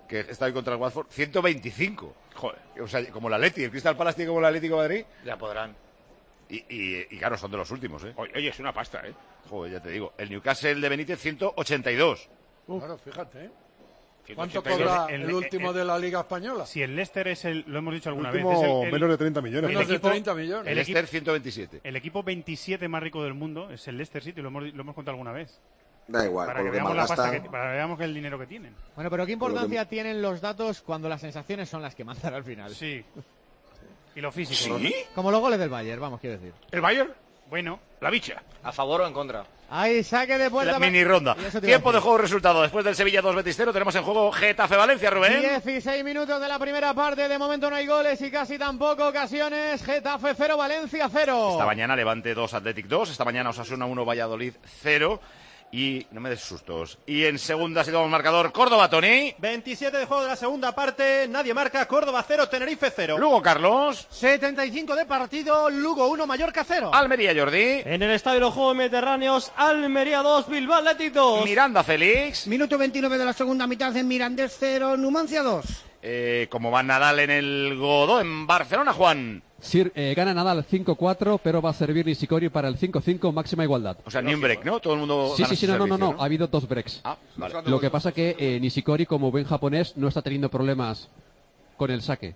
que está hoy contra el Watford, ciento veinticinco. Joder. O sea, como el Atleti, el Crystal Palace tiene como el Atlético de Madrid. Ya podrán. Y, y, y claro, son de los últimos, ¿eh? Oye, es una pasta, ¿eh? Joder, ya te digo. El Newcastle de Benítez, ciento ochenta y dos. Uf. Claro, fíjate, ¿eh? ¿Cuánto cobra el, el, el último el, de la Liga Española? Si el Leicester es el, lo hemos dicho alguna último, vez, es el, el, menos de treinta millones. Menos equipo, de treinta millones. El, el Leicester ciento veintisiete. El equipo veintisiete más rico del mundo es el Leicester City, lo hemos, lo hemos contado alguna vez. Da igual, para por que lo que veamos la pasta que, gastan. para que veamos que el dinero que tienen. Bueno, pero qué importancia que... tienen los datos cuando las sensaciones son las que mandan al final. Sí. Y lo físico. ¿Sí? ¿No? Como los goles del Bayern, vamos, quiero decir. ¿El Bayern? Bueno. La bicha. ¿A favor o en contra? Ahí, saque de puerta. La mini ronda. Tiempo de juego, resultado. Después del Sevilla dos Betis cero, tenemos en juego Getafe-Valencia, Rubén. dieciséis minutos de la primera parte. De momento no hay goles y casi tampoco ocasiones. Getafe cero, Valencia cero. Esta mañana Levante dos, Athletic dos. Esta mañana Osasuna uno, Valladolid cero. Y no me des sustos. Y en segunda situamos marcador Córdoba, Tony. veintisiete de juego de la segunda parte. Nadie marca. Córdoba cero, Tenerife cero. Lugo, Carlos. setenta y cinco de partido. Lugo uno, Mallorca cero. Almería, Jordi. En el estadio de los Juegos Mediterráneos, Almería dos, Bilbao Athletic dos. Miranda, Félix. Minuto veintinueve de la segunda mitad en Mirandés cero, Numancia dos. Eh, como va Nadal en el Godó, en Barcelona, Juan. Sir, eh, gana Nadal cinco cuatro, pero va a servir Nishikori para el cinco cinco, máxima igualdad. O sea, ni un break, ¿no? Todo el mundo Sí, gana sí, sí, su no, no, servicio, no, ¿no? ha habido dos breaks. Ah, vale. Lo que pasa que eh, Nishikori, como buen japonés, no está teniendo problemas con el saque.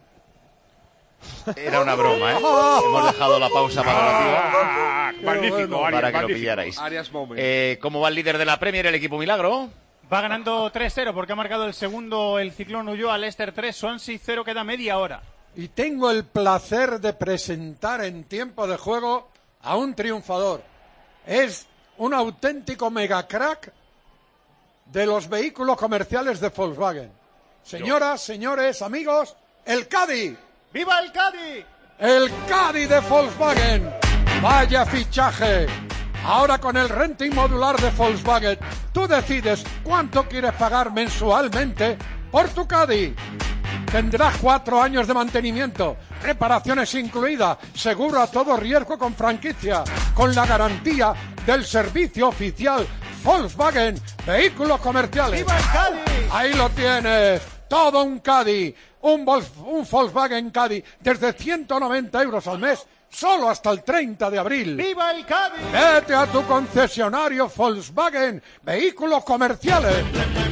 Era una broma, ¿eh? Hemos dejado la pausa para Ah, magnífico, para Arias, que lo magnífico. pillarais. Arias moment. Eh, ¿Cómo va el líder de la Premier, el equipo Milagro? Va ganando tres cero porque ha marcado el segundo el Ciclón Ulloa, Leicester tres, Swansea cero, queda media hora. Y tengo el placer de presentar en tiempo de juego a un triunfador. Es un auténtico mega crack de los vehículos comerciales de Volkswagen. Señoras, señores, amigos, el Caddy. ¡Viva el Caddy! El Caddy de Volkswagen. Vaya fichaje. Ahora con el renting modular de Volkswagen, tú decides cuánto quieres pagar mensualmente por tu Caddy. Tendrás cuatro años de mantenimiento, reparaciones incluidas, seguro a todo riesgo con franquicia, con la garantía del servicio oficial Volkswagen Vehículos Comerciales. ¡Viva el Caddy! Ahí lo tienes, todo un Caddy, un, Vol- un Volkswagen Caddy desde ciento noventa euros al mes, solo hasta el treinta de abril. ¡Viva el Caddy! Vete a tu concesionario Volkswagen Vehículos Comerciales.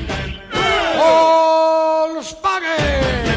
Volkswagen.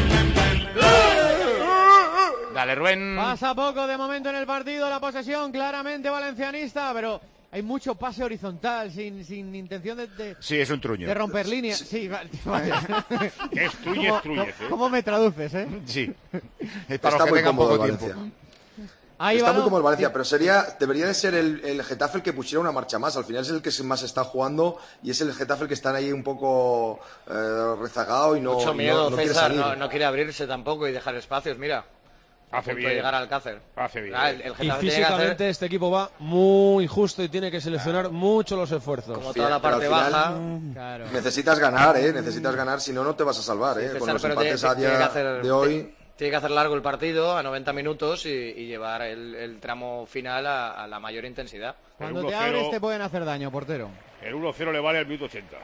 Dale, Rubén. Pasa poco de momento en el partido, la posesión claramente valencianista, pero hay mucho pase horizontal sin, sin intención de, de, Sí, es un truño. de romper líneas. Sí, vale, vale. Es Túñez, ¿Cómo, Túñez, cómo- ¿eh? ¿Cómo me traduces, eh? Sí. Es Está para los que muy tengan cómodo poco el tiempo. Valencia. Ahí Está va, muy ¿no? como el Valencia, pero sería, debería de ser el, el Getafe el que pusiera una marcha más. Al final es el que más está jugando y es el Getafe el que está ahí un poco eh, rezagado y no, Mucho y miedo, no, no quiere César, salir. no, no quiere abrirse tampoco y dejar espacios, mira. Hace A punto de bien. llegar al Alcácer. Hace bien. Ah, el, el Y Getafe tiene que físicamente hacer, este equipo va muy injusto y tiene que seleccionar mucho los esfuerzos. como Sí, toda la pero al parte final- baja. Claro. Necesitas ganar, ¿eh? Necesitas ganar, si no, no te vas a salvar, ¿eh? César, Con los pero empates tiene- a tiene día que hacer- de hoy... Tiene que hacer largo el partido a noventa minutos y, y llevar el, el tramo final a, a la mayor intensidad. Cuando El te uno cero abres te pueden hacer daño, portero. El uno cero le vale al minuto ochenta.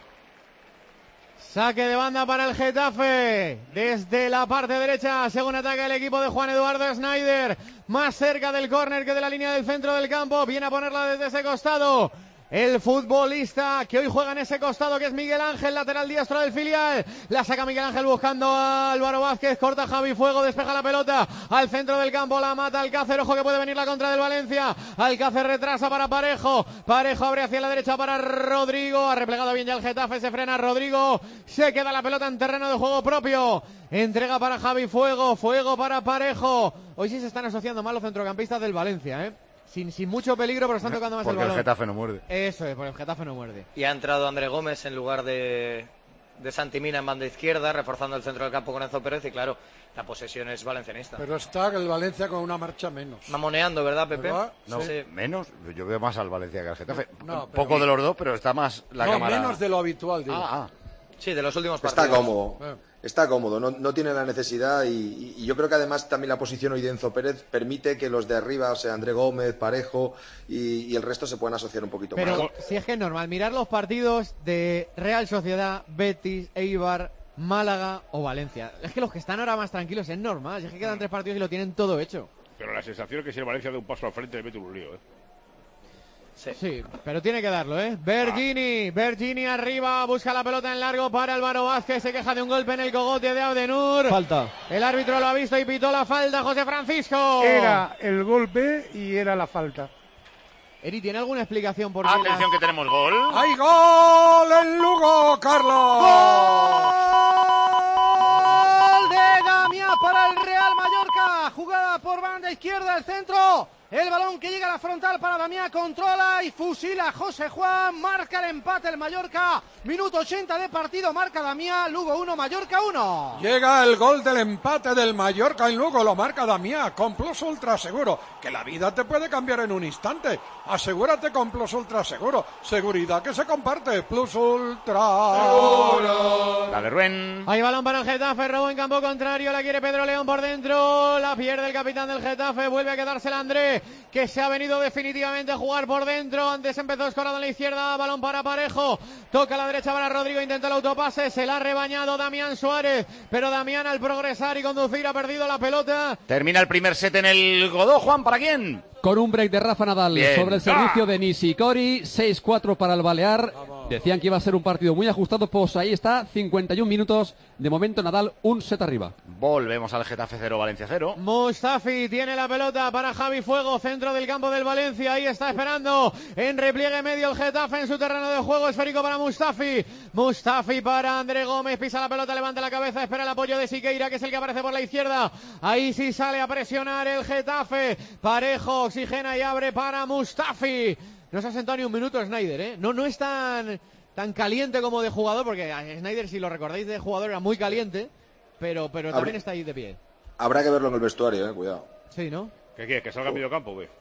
Saque de banda para el Getafe. Desde la parte derecha, según ataca el equipo de Juan Eduardo Schneider. Más cerca del córner que de la línea del centro del campo. Viene a ponerla desde ese costado. El futbolista que hoy juega en ese costado, que es Miguel Ángel, lateral diestro del filial. La saca Miguel Ángel buscando a Álvaro Vázquez. Corta Javi Fuego, despeja la pelota al centro del campo. La mata Alcácer. Ojo que puede venir la contra del Valencia. Alcácer retrasa para Parejo. Parejo abre hacia la derecha para Rodrigo. Ha replegado bien ya el Getafe. Se frena Rodrigo. Se queda la pelota en terreno de juego propio. Entrega para Javi Fuego. Fuego para Parejo. Hoy sí se están asociando mal los centrocampistas del Valencia, ¿eh? Sin, sin mucho peligro, pero están tocando más Porque el el balón. Getafe no muerde. Eso es, porque el Getafe no muerde. Y ha entrado André Gómez en lugar de, de Santi Mina en banda izquierda, reforzando el centro del campo con Enzo Pérez. Y claro, la posesión es valencianista. Pero está el Valencia con una marcha menos. Mamoneando, ¿verdad, Pepe? ¿Verdad? No, Sí. menos. Yo veo más al Valencia que al Getafe. No, Un pero- poco de los dos, pero está más la no, cámara. menos de lo habitual, digo. Ah, ah. Sí, de los últimos Está partidos. cómodo, Eh. está cómodo, no, no tiene la necesidad y, y- y yo creo que además también la posición hoy de Enzo Pérez permite que los de arriba, o sea, André Gómez, Parejo y, y el resto se puedan asociar un poquito Pero más. si es que es normal, mirar los partidos de Real Sociedad, Betis, Eibar, Málaga o Valencia. Es que los que están ahora más tranquilos es normal, es que quedan tres partidos y lo tienen todo hecho. Pero la sensación es que si el Valencia da un paso al frente le mete un lío, ¿eh? Sí. sí, pero tiene que darlo, ¿eh? Bergini, Bergini arriba, busca la pelota en largo para Álvaro Vázquez, se queja de un golpe en el cogote de Abdenur. Falta. El árbitro lo ha visto y pitó la falta, José Francisco. Era el golpe y era la falta. Eri, ¿tiene alguna explicación por qué? Atención la... que tenemos gol. ¡Hay gol en Lugo, Carlos! ¡Gol de Damián para el Real Mallorca! Jugada por banda izquierda, el centro. El balón que llega a la frontal para Damián, controla y fusila a José Juan, marca el empate el Mallorca, minuto ochenta de partido, marca Damián, Lugo uno, Mallorca uno. Llega el gol del empate del Mallorca en Lugo, lo marca Damián, con Plus Ultra Seguro, que la vida te puede cambiar en un instante, asegúrate con Plus Ultra Seguro, seguridad que se comparte, Plus Ultra Seguro. La de Ruen. Hay balón para el Getafe, robo en campo contrario, la quiere Pedro León por dentro, la pierde el capitán del Getafe, vuelve a quedársela André, que se ha venido definitivamente a jugar por dentro. Antes empezó escorado en la izquierda, balón para Parejo, toca a la derecha para Rodrigo, intenta el autopase, se la ha rebañado Damián Suárez, pero Damián al progresar y conducir ha perdido la pelota. Termina el primer set en el Godó, Juan, ¿para quién? Con un break de Rafa Nadal. Bien. Sobre el servicio ah. de Nishikori, seis cuatro para el Balear. Vamos. Decían que iba a ser un partido muy ajustado, pues ahí está, cincuenta y un minutos. De momento Nadal un set arriba. Volvemos al Getafe cero, Valencia cero. Mustafi tiene la pelota para Javi Fuego, centro del campo del Valencia, ahí está esperando en repliegue medio el Getafe en su terreno de juego, esférico para Mustafi. Mustafi para André Gómez, pisa la pelota, levanta la cabeza, espera el apoyo de Siqueira, que es el que aparece por la izquierda. Ahí sí sale a presionar el Getafe. Parejo oxigena y abre para Mustafi. No se ha sentado ni un minuto Snyder, ¿eh? No, no es tan, tan caliente como de jugador, porque Snyder, si lo recordáis de jugador, era muy caliente, pero, pero también está ahí de pie. Habrá que verlo en el vestuario, eh, cuidado. Sí, ¿no? ¿Qué quieres? ¿Que salga a medio campo, güey?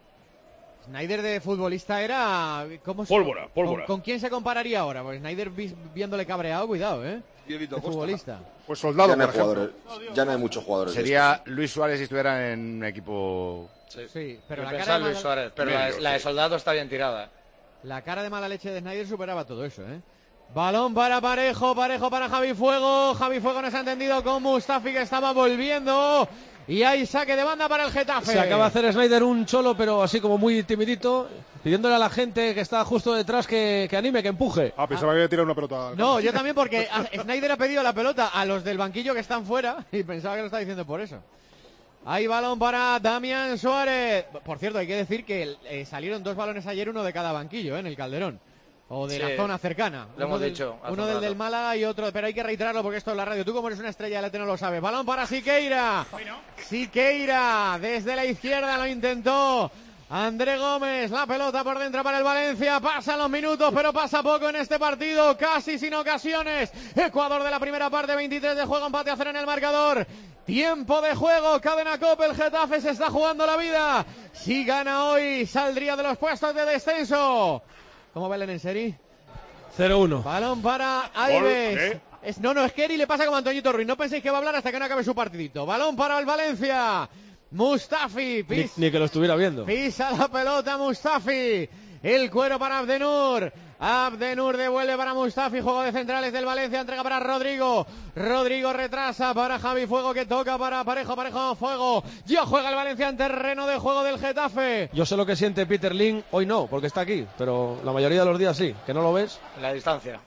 Snyder de futbolista era... ¿cómo se... Pólvora, pólvora. ¿Con, ¿Con quién se compararía ahora? Pues Snyder vi, viéndole cabreado, cuidado, ¿eh? De futbolista. Pues Soldado, ya no hay por ejemplo. jugadores, ya no hay muchos jugadores. Sería Luis Suárez si estuviera en un equipo... Sí, sí, pero yo la cara de Luis mala... Suárez, pero la, la de Soldado está bien tirada. La cara de mala leche de Snyder superaba todo eso, ¿eh? Balón para Parejo, Parejo para Javi Fuego. Javi Fuego no se ha entendido con Mustafi, que estaba volviendo. Y hay saque de banda para el Getafe. Se acaba de hacer Snyder un cholo, pero así como muy timidito, pidiéndole a la gente que está justo detrás que, que anime, que empuje. Ah, pensaba que iba a tirar una pelota. No, yo también, porque Snyder ha pedido la pelota a los del banquillo que están fuera y pensaba que lo estaba diciendo por eso. Hay balón para Damián Suárez. Por cierto, hay que decir que eh, salieron dos balones ayer, uno de cada banquillo, ¿eh? En el Calderón. O de sí, la zona cercana. Lo hemos del, dicho. Uno del del Málaga y otro, pero hay que reiterarlo porque esto es la radio. Tú como eres una estrella, la T no lo sabes. Balón para Siqueira. Bueno. Siqueira, desde la izquierda lo intentó. André Gómez, la pelota por dentro para el Valencia. Pasan los minutos, pero pasa poco en este partido. Casi sin ocasiones. Ecuador de la primera parte, veintitrés de juego, empate a cero en el marcador. Tiempo de juego, Cadena Cope, el Getafe se está jugando la vida. Si gana hoy, saldría de los puestos de descenso. ¿Cómo va en serie? cero uno. Balón para Alves. Es, no, no, es que Eri le pasa como a Antoñito Ruiz. No penséis que va a hablar hasta que no acabe su partidito. Balón para el Valencia. Mustafi. Pis, ni, ni que lo estuviera viendo. Pisa la pelota Mustafi. El cuero para Abdenur. Abdenur devuelve para Mustafi. Juego de centrales del Valencia. Entrega para Rodrigo. Rodrigo retrasa para Javi Fuego, que toca para Parejo. Parejo, Fuego. Ya juega el Valencia en terreno de juego del Getafe. Yo sé lo que siente Peter Lim. Hoy no, porque está aquí. Pero la mayoría de los días sí. ¿Que no lo ves? La distancia.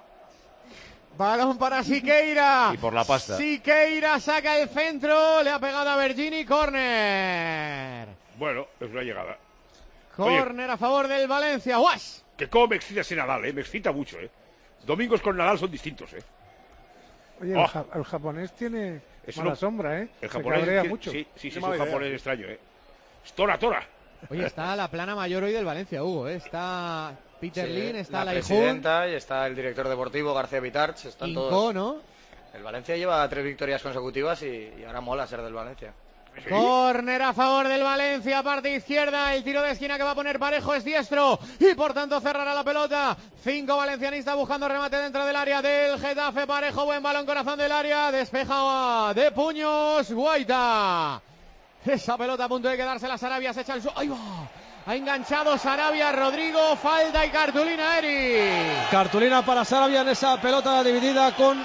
Balón para Siqueira. Y por la pasta. Siqueira saca el centro. Le ha pegado a Bergini. Córner. Bueno, es una llegada. Córner a favor del Valencia. ¡Guas! Que cómo me excita ese Nadal, ¿eh? Me excita mucho, ¿eh? Domingos con Nadal son distintos, ¿eh? Oye, oh. el, ja el japonés tiene es mala un... sombra, ¿eh? El japonés cabrea tiene... mucho. Sí, sí, sí, es un japonés idea. extraño, ¿eh? Es tora, tora. Oye, está la plana mayor hoy del Valencia, Hugo, ¿eh? Está Peter sí, Lim, está la presidenta y está el director deportivo García Vitarch. Están Inco, todos. ¿no? El Valencia lleva tres victorias consecutivas y, y ahora mola ser del Valencia. ¿Sí? Córner a favor del Valencia, parte izquierda, el tiro de esquina que va a poner Parejo es diestro y por tanto cerrará la pelota. Cinco valencianistas buscando remate dentro del área del Getafe. Parejo, buen balón, corazón del área, despeja de puños Guaita. Esa pelota a punto de quedarse la Sarabia, se echa el suelo. ¡Ahí va! Ha enganchado Sarabia, Rodrigo, falta y cartulina Eri. Cartulina para Sarabia en esa pelota dividida con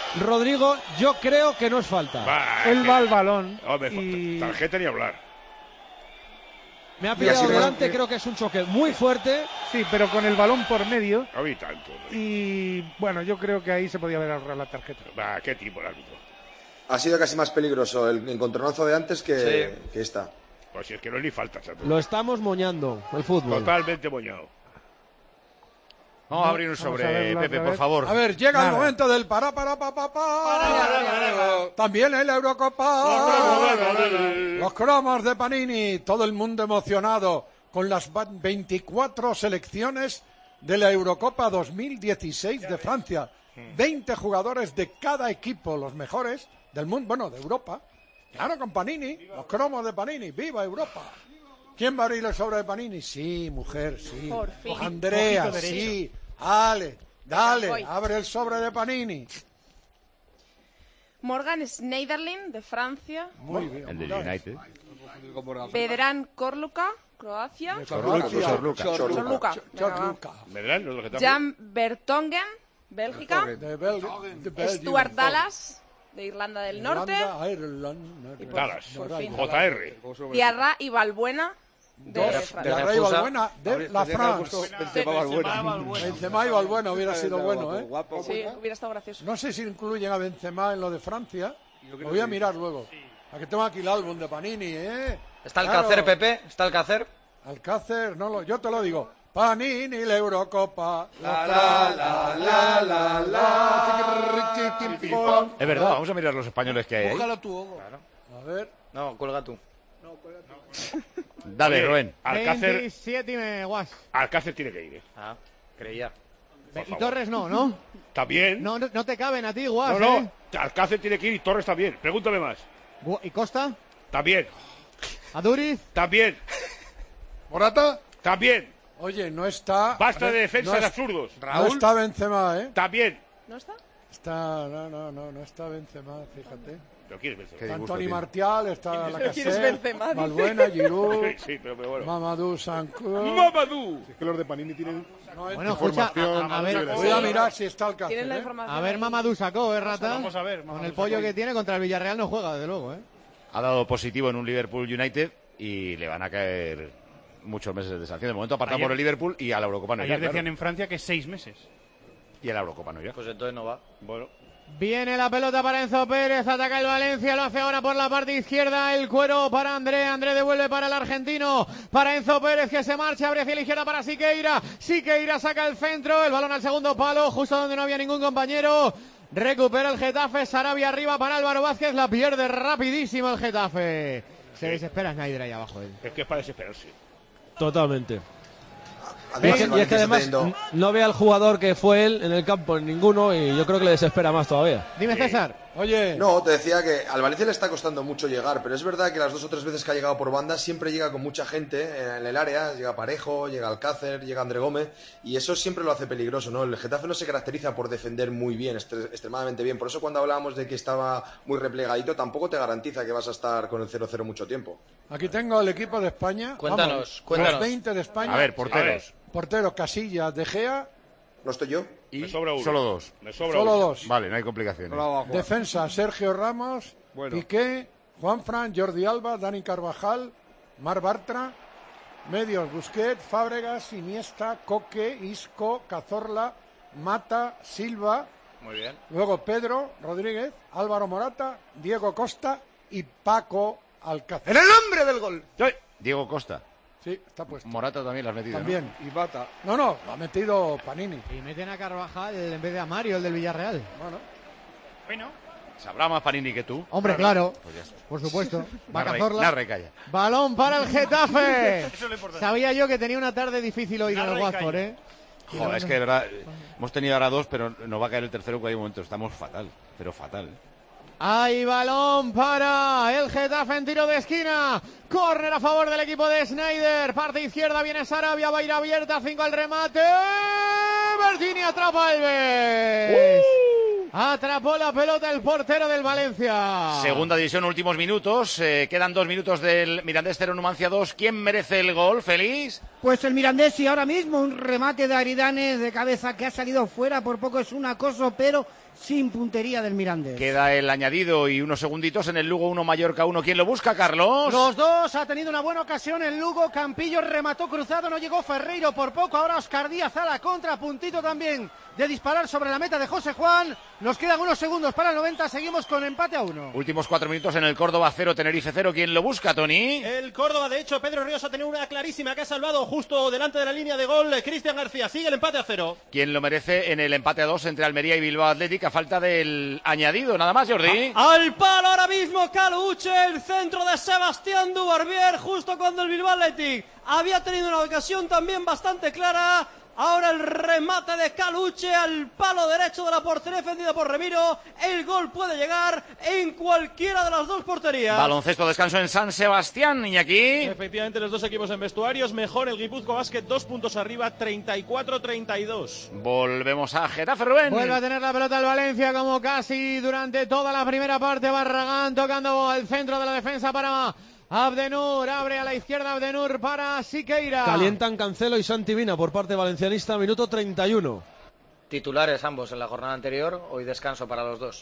Rodrigo, yo creo que no es falta. Bah, Él que- va al balón. Hombre, y... tarjeta ni hablar. Me ha Y pillado así delante, no- creo que es un choque muy fuerte. Sí, pero con el balón por medio. No vi tanto. Y bueno, yo creo que ahí se podía haber ahorrado la tarjeta. Bah, qué tipo el árbitro. Ha sido casi más peligroso el encontronazo de antes que, Sí. que esta. Pues si es que no es ni falta, chato. Lo estamos moñando, el fútbol. Totalmente moñado. Vamos a abrir un Vamos sobre, a verlo Pepe, otra por vez. favor. A ver, llega Nada. el momento del para, para, pa, pa, pa. También el Eurocopa. Los cromos de Panini. Todo el mundo emocionado con las va- veinticuatro selecciones de la Eurocopa dos mil dieciséis de Francia. veinte jugadores de cada equipo, los mejores del mundo, bueno, de Europa. Claro, con Panini. Los cromos de Panini. ¡Viva Europa! ¿Quién va a abrir el sobre de Panini? Sí, mujer, sí. Por fin. Andrea, Poquito derecho. sí. Dale, dale, Voy. abre el sobre de Panini. Morgan Schneiderlin, de Francia. Muy bien. El del United. Vedran Korluka, Croacia. Chorluca, Chorluca. Chorluca. Chorluca. ¿Medrán los del Getafe? Jan Vertonghen, Bélgica. De Bel- de Belgium. Stuart Dallas, de Irlanda del Norte. Irlanda, Ireland, Y por- Dallas. por fin. J R. Diarra y Balbuena, de Dos, Francia. de Rey Balbuena, de la France. Benzema Balbuena. Benzema y Balbuena hubiera sido bueno, ¿eh? Sí, hubiera estado gracioso. No sé si incluyen a Benzema en lo de Francia. Lo voy a mirar luego. A que tengo aquí el álbum de Panini, ¿eh? ¿Está Claro. Alcácer, Pepe? ¿Está Alcácer? Alcácer, no lo, yo te lo digo. Panini, la Eurocopa. La, la, la, la, la, la. Es verdad, vamos a mirar los españoles que hay ahí. Búscalo tú, Hugo. A ver. No, cuelga tú. Dale, Oye, Rubén. Alcácer, veintisiete y me guas. Alcácer tiene que ir. ¿eh? Ah, creía. Y favor. Torres no, ¿no? También. No, no, no te caben a ti, guas, No, ¿eh? no. Alcácer tiene que ir y Torres también. Pregúntame más. Gu- ¿Y Costa? También. ¿A Duriz? También. ¿Morata? También. Oye, no está. Basta de no defensas es- absurdos. No está Benzema, ¿eh? También. ¿No está? Está, no, no, no, no está Benzema, fíjate. ¿Pero quién es Benzema? Está Antoni Martial, está ¿Pero quién es Lacazette, Benzema? Dice. Balbuena, Giroud, Sí, sí, pero, pero bueno. Mamadou Sankoh. ¡Mamadou! Es que los de Panini tienen Bueno, escucha, a, a ver, Voy a mirar si está Alcácer, Tienen la ¿eh? información. a ver ahí. Mamadou sacó, ¿eh, Rata? Vamos a ver, Con Mamadou el pollo sacó. que tiene contra el Villarreal no juega, desde luego, ¿eh? Ha dado positivo en un Liverpool United y le van a caer muchos meses de sanción. De momento apartado Ayer- por el Liverpool y a la Eurocopa no irá, Ayer decían claro. en Francia que seis meses. Y a la Eurocopa no irá. Pues entonces no va. Bueno. Viene la pelota para Enzo Pérez, ataca el Valencia, lo hace ahora por la parte izquierda, el cuero para André, André devuelve para el argentino, para Enzo Pérez que se marcha, abre hacia la izquierda para Siqueira, Siqueira saca el centro, el balón al segundo palo, justo donde no había ningún compañero, recupera el Getafe, Sarabia arriba para Álvaro Vázquez, la pierde rapidísimo el Getafe. Se desespera Snyder ahí abajo. Él. Es que es para desesperarse. Totalmente. Además, Y es el que, y es que Valencia está además teniendo- n- no ve al jugador que fue él en el campo en ninguno y yo creo que le desespera más todavía. Dime, César. Oye, No, te decía que al Valencia le está costando mucho llegar, pero es verdad que las dos o tres veces que ha llegado por banda siempre llega con mucha gente en el área, llega Parejo, llega Alcácer, llega André Gómez, y eso siempre lo hace peligroso, ¿no? El Getafe no se caracteriza por defender muy bien, estre- extremadamente bien, por eso cuando hablábamos de que estaba muy replegadito, tampoco te garantiza que vas a estar con el cero cero mucho tiempo. aquí tengo el equipo de España. Cuéntanos, Vamos, cuéntanos. Los veinte de España. A ver, porteros. Portero, Casillas, De Gea. ¿No estoy yo? Y Me sobra uno. solo dos. Me sobra Solo uno. dos. Vale, no hay complicaciones. Defensa, Sergio Ramos, Bueno. Piqué, Juanfran, Jordi Alba, Dani Carvajal, Mar Bartra. Medios, Busquets, Fábregas, Iniesta, Coque, Isco, Cazorla, Mata, Silva. Muy bien. Luego Pedro Rodríguez, Álvaro Morata, Diego Costa y Paco Alcácer. ¡En el nombre del gol! Diego Costa. Sí, está puesto. Morata también lo has metido, ¿no? También. Y Bata. No, no, lo ha metido Panini. Y meten a Carvajal en vez de a Mario, el del Villarreal. Bueno, Bueno, Sabrá más Panini que tú. Hombre, claro, Pues ya está. por supuesto. Va Narra- Cazorla. narra y calla. Balón para el Getafe. eso es lo importante. Sabía yo que tenía una tarde difícil hoy en Narra el y Watford, calla. ¿eh? Joder, es que de verdad, hemos tenido ahora dos, pero nos va a caer el tercero en cualquier momento. Estamos fatal, pero fatal. Hay balón para el Getafe en tiro de esquina. Córner a favor del equipo de Snyder. Parte izquierda viene Sarabia, va a ir abierta. Cinco al remate. Bertini atrapa el Alves. Atrapó la pelota el portero del Valencia. Segunda división, últimos minutos. Eh, quedan dos minutos del Mirandés cero, Numancia dos. ¿Quién merece el gol, Félix? Pues el Mirandés, y ahora mismo un remate de Aridane de cabeza que ha salido fuera. Por poco es un acoso, pero sin puntería del Mirandés. Queda el añadido y unos segunditos en el Lugo uno, Mallorca uno. ¿Quién lo busca, Carlos? Los dos, ha tenido una buena ocasión el Lugo. Campillo remató cruzado, no llegó Ferreiro por poco. Ahora Óscar Díaz a la contra, puntito también de disparar sobre la meta de José Juan. Nos quedan unos segundos para el noventa, seguimos con empate a uno. Últimos cuatro minutos en el Córdoba cero, Tenerife cero. ¿Quién lo busca, Tony? El Córdoba, de hecho, Pedro Ríos ha tenido una clarísima que ha salvado justo delante de la línea de gol. Cristian García, sigue el empate a cero. ¿Quién lo merece en el empate a dos entre Almería y Bilbao Athletic a falta del añadido? Nada más, Jordi. A, al palo ahora mismo Caluche, el centro de Sebastián Dubarbier, justo cuando el Bilbao Athletic había tenido una ocasión también bastante clara. Ahora el remate de Caluche al palo derecho de la portería defendida por Remiro. El gol puede llegar en cualquiera de las dos porterías. Baloncesto, descanso en San Sebastián, Iñaki. Efectivamente, los dos equipos en vestuarios. Mejor el Guipúzcoa Basket, dos puntos arriba, treinta y cuatro treinta y dos. Volvemos a Getafe, Rubén. Vuelve a tener la pelota el Valencia como casi durante toda la primera parte. Barragán tocando al centro de la defensa para Abdenur, abre a la izquierda Abdenur para Siqueira. Calientan Cancelo y Santi Mina por parte valencianista, minuto treinta y uno. Titulares ambos en la jornada anterior, hoy descanso para los dos.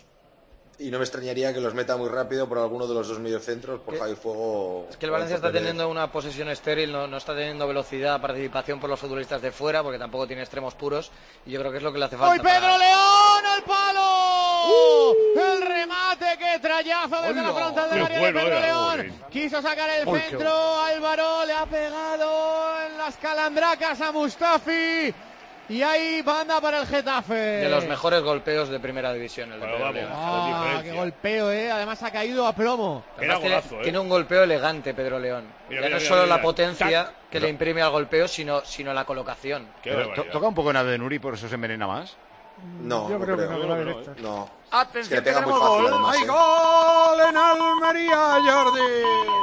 Y no me extrañaría que los meta muy rápido por alguno de los dos mediocentros, por Javi Fuego. Es que el Valencia está teniendo una posesión estéril, no, no está teniendo velocidad, participación por los futbolistas de fuera, porque tampoco tiene extremos puros, y yo creo que es lo que le hace falta. ¡Hoy Pedro para... León al palo! ¡Uh! El remate, que trayazo desde ¡Hola! la frontal del área bueno de Pedro era, León. Oye. Quiso sacar el Oye, centro, Álvaro le ha pegado en las calandracas a Mustafi. Y hay banda para el Getafe. De los mejores golpeos de primera división, el de Pedro León. Ah, qué golpeo, eh. Además ha caído a plomo. Además, tiene, golazo, eh. tiene un golpeo elegante Pedro León. Mira, ya mira, no es mira, solo mira. la potencia Tac. que No. le imprime al golpeo, sino, sino la colocación. Pero to- toca un poco en Abdenur y por eso se envenena más. No, Yo no creo que creo. no, que va directa. No. Atención, Es que le pega muy tenemos fácil, gol. además, ¡Hay ¿eh? gol en Almería, Jordi!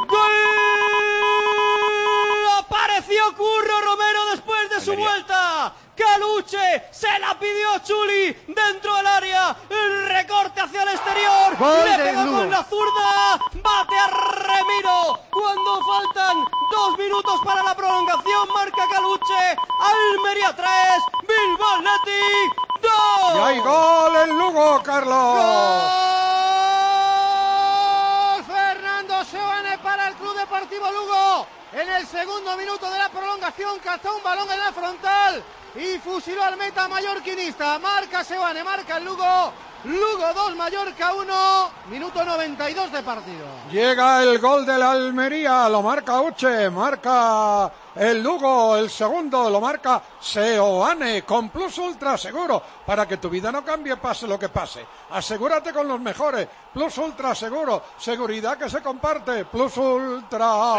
Apareció Curro Romero después de su vuelta. Caluche se la pidió Chuli dentro del área. El recorte hacia el exterior. Gol Le del pegó Lugo. con la zurda. Bate a Remiro. Cuando faltan dos minutos para la prolongación, marca Caluche. Almería tres. Bilbao Athletic dos. ¡Y hay gol en Lugo, Carlos! ¡Gol! Fernando Sebane para el Club Deportivo Lugo. En el segundo minuto de la prolongación cazó un balón en la frontal y fusiló al meta mallorquinista. Marca Sebane, marca el Lugo. Lugo dos, Mallorca uno. Minuto noventa y dos de partido. Llega el gol de la Almería, lo marca Uche, marca el Lugo, el segundo lo marca Seoane, con Plus Ultra seguro, para que tu vida no cambie pase lo que pase. Asegúrate con los mejores, Plus Ultra seguro, seguridad que se comparte, Plus Ultra.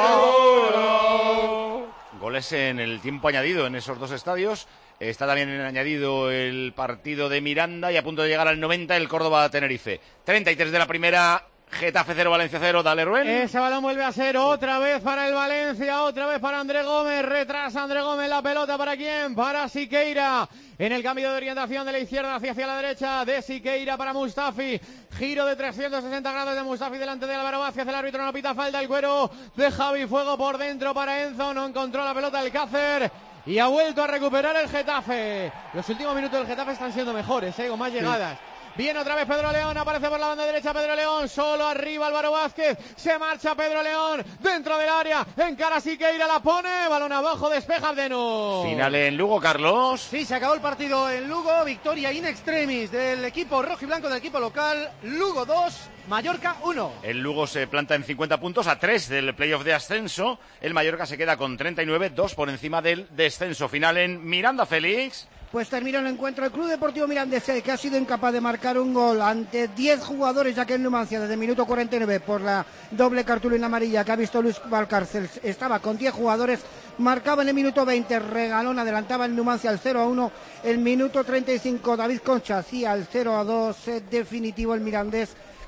Seguro. Goles en el tiempo añadido en esos dos estadios. Está también en añadido el partido de Miranda y a punto de llegar al noventa el Córdoba-Tenerife. treinta y tres de la primera, Getafe cero, Valencia cero. Dale, Rubén. Ese balón vuelve a ser otra vez para el Valencia, otra vez para André Gómez. Retrasa André Gómez la pelota. ¿Para quién? Para Siqueira. En el cambio de orientación de la izquierda hacia, hacia la derecha de Siqueira para Mustafi. Giro de trescientos sesenta grados de Mustafi delante de Álvaro Vázquez. El árbitro no pita falta. El cuero de Javi Fuego por dentro para Enzo. No encontró la pelota Alcácer. Y ha vuelto a recuperar el Getafe. Los últimos minutos del Getafe están siendo mejores, ¿eh? Con más llegadas. Viene otra vez Pedro León, aparece por la banda derecha Pedro León, solo arriba Álvaro Vázquez, se marcha Pedro León, dentro del área, encara Siqueira, la pone, balón abajo, despeja Abdenur. Final en Lugo, Carlos. Sí, se acabó el partido en Lugo, victoria in extremis del equipo rojo y blanco del equipo local, Lugo dos, Mallorca uno. El Lugo se planta en cincuenta puntos a tres del playoff de ascenso, el Mallorca se queda con treinta y nueve, dos por encima del descenso. Final en Miranda, Félix. Pues terminó el encuentro el Club Deportivo Mirandés, que ha sido incapaz de marcar un gol ante diez jugadores, ya que en Numancia desde el minuto cuarenta y nueve por la doble cartulina amarilla que ha visto Luis Valcárcel estaba con diez jugadores, marcaba en el minuto veinte Regalón, adelantaba el Numancia al cero a uno, el minuto treinta y cinco David Concha hacía el cero a dos, definitivo el Mirandés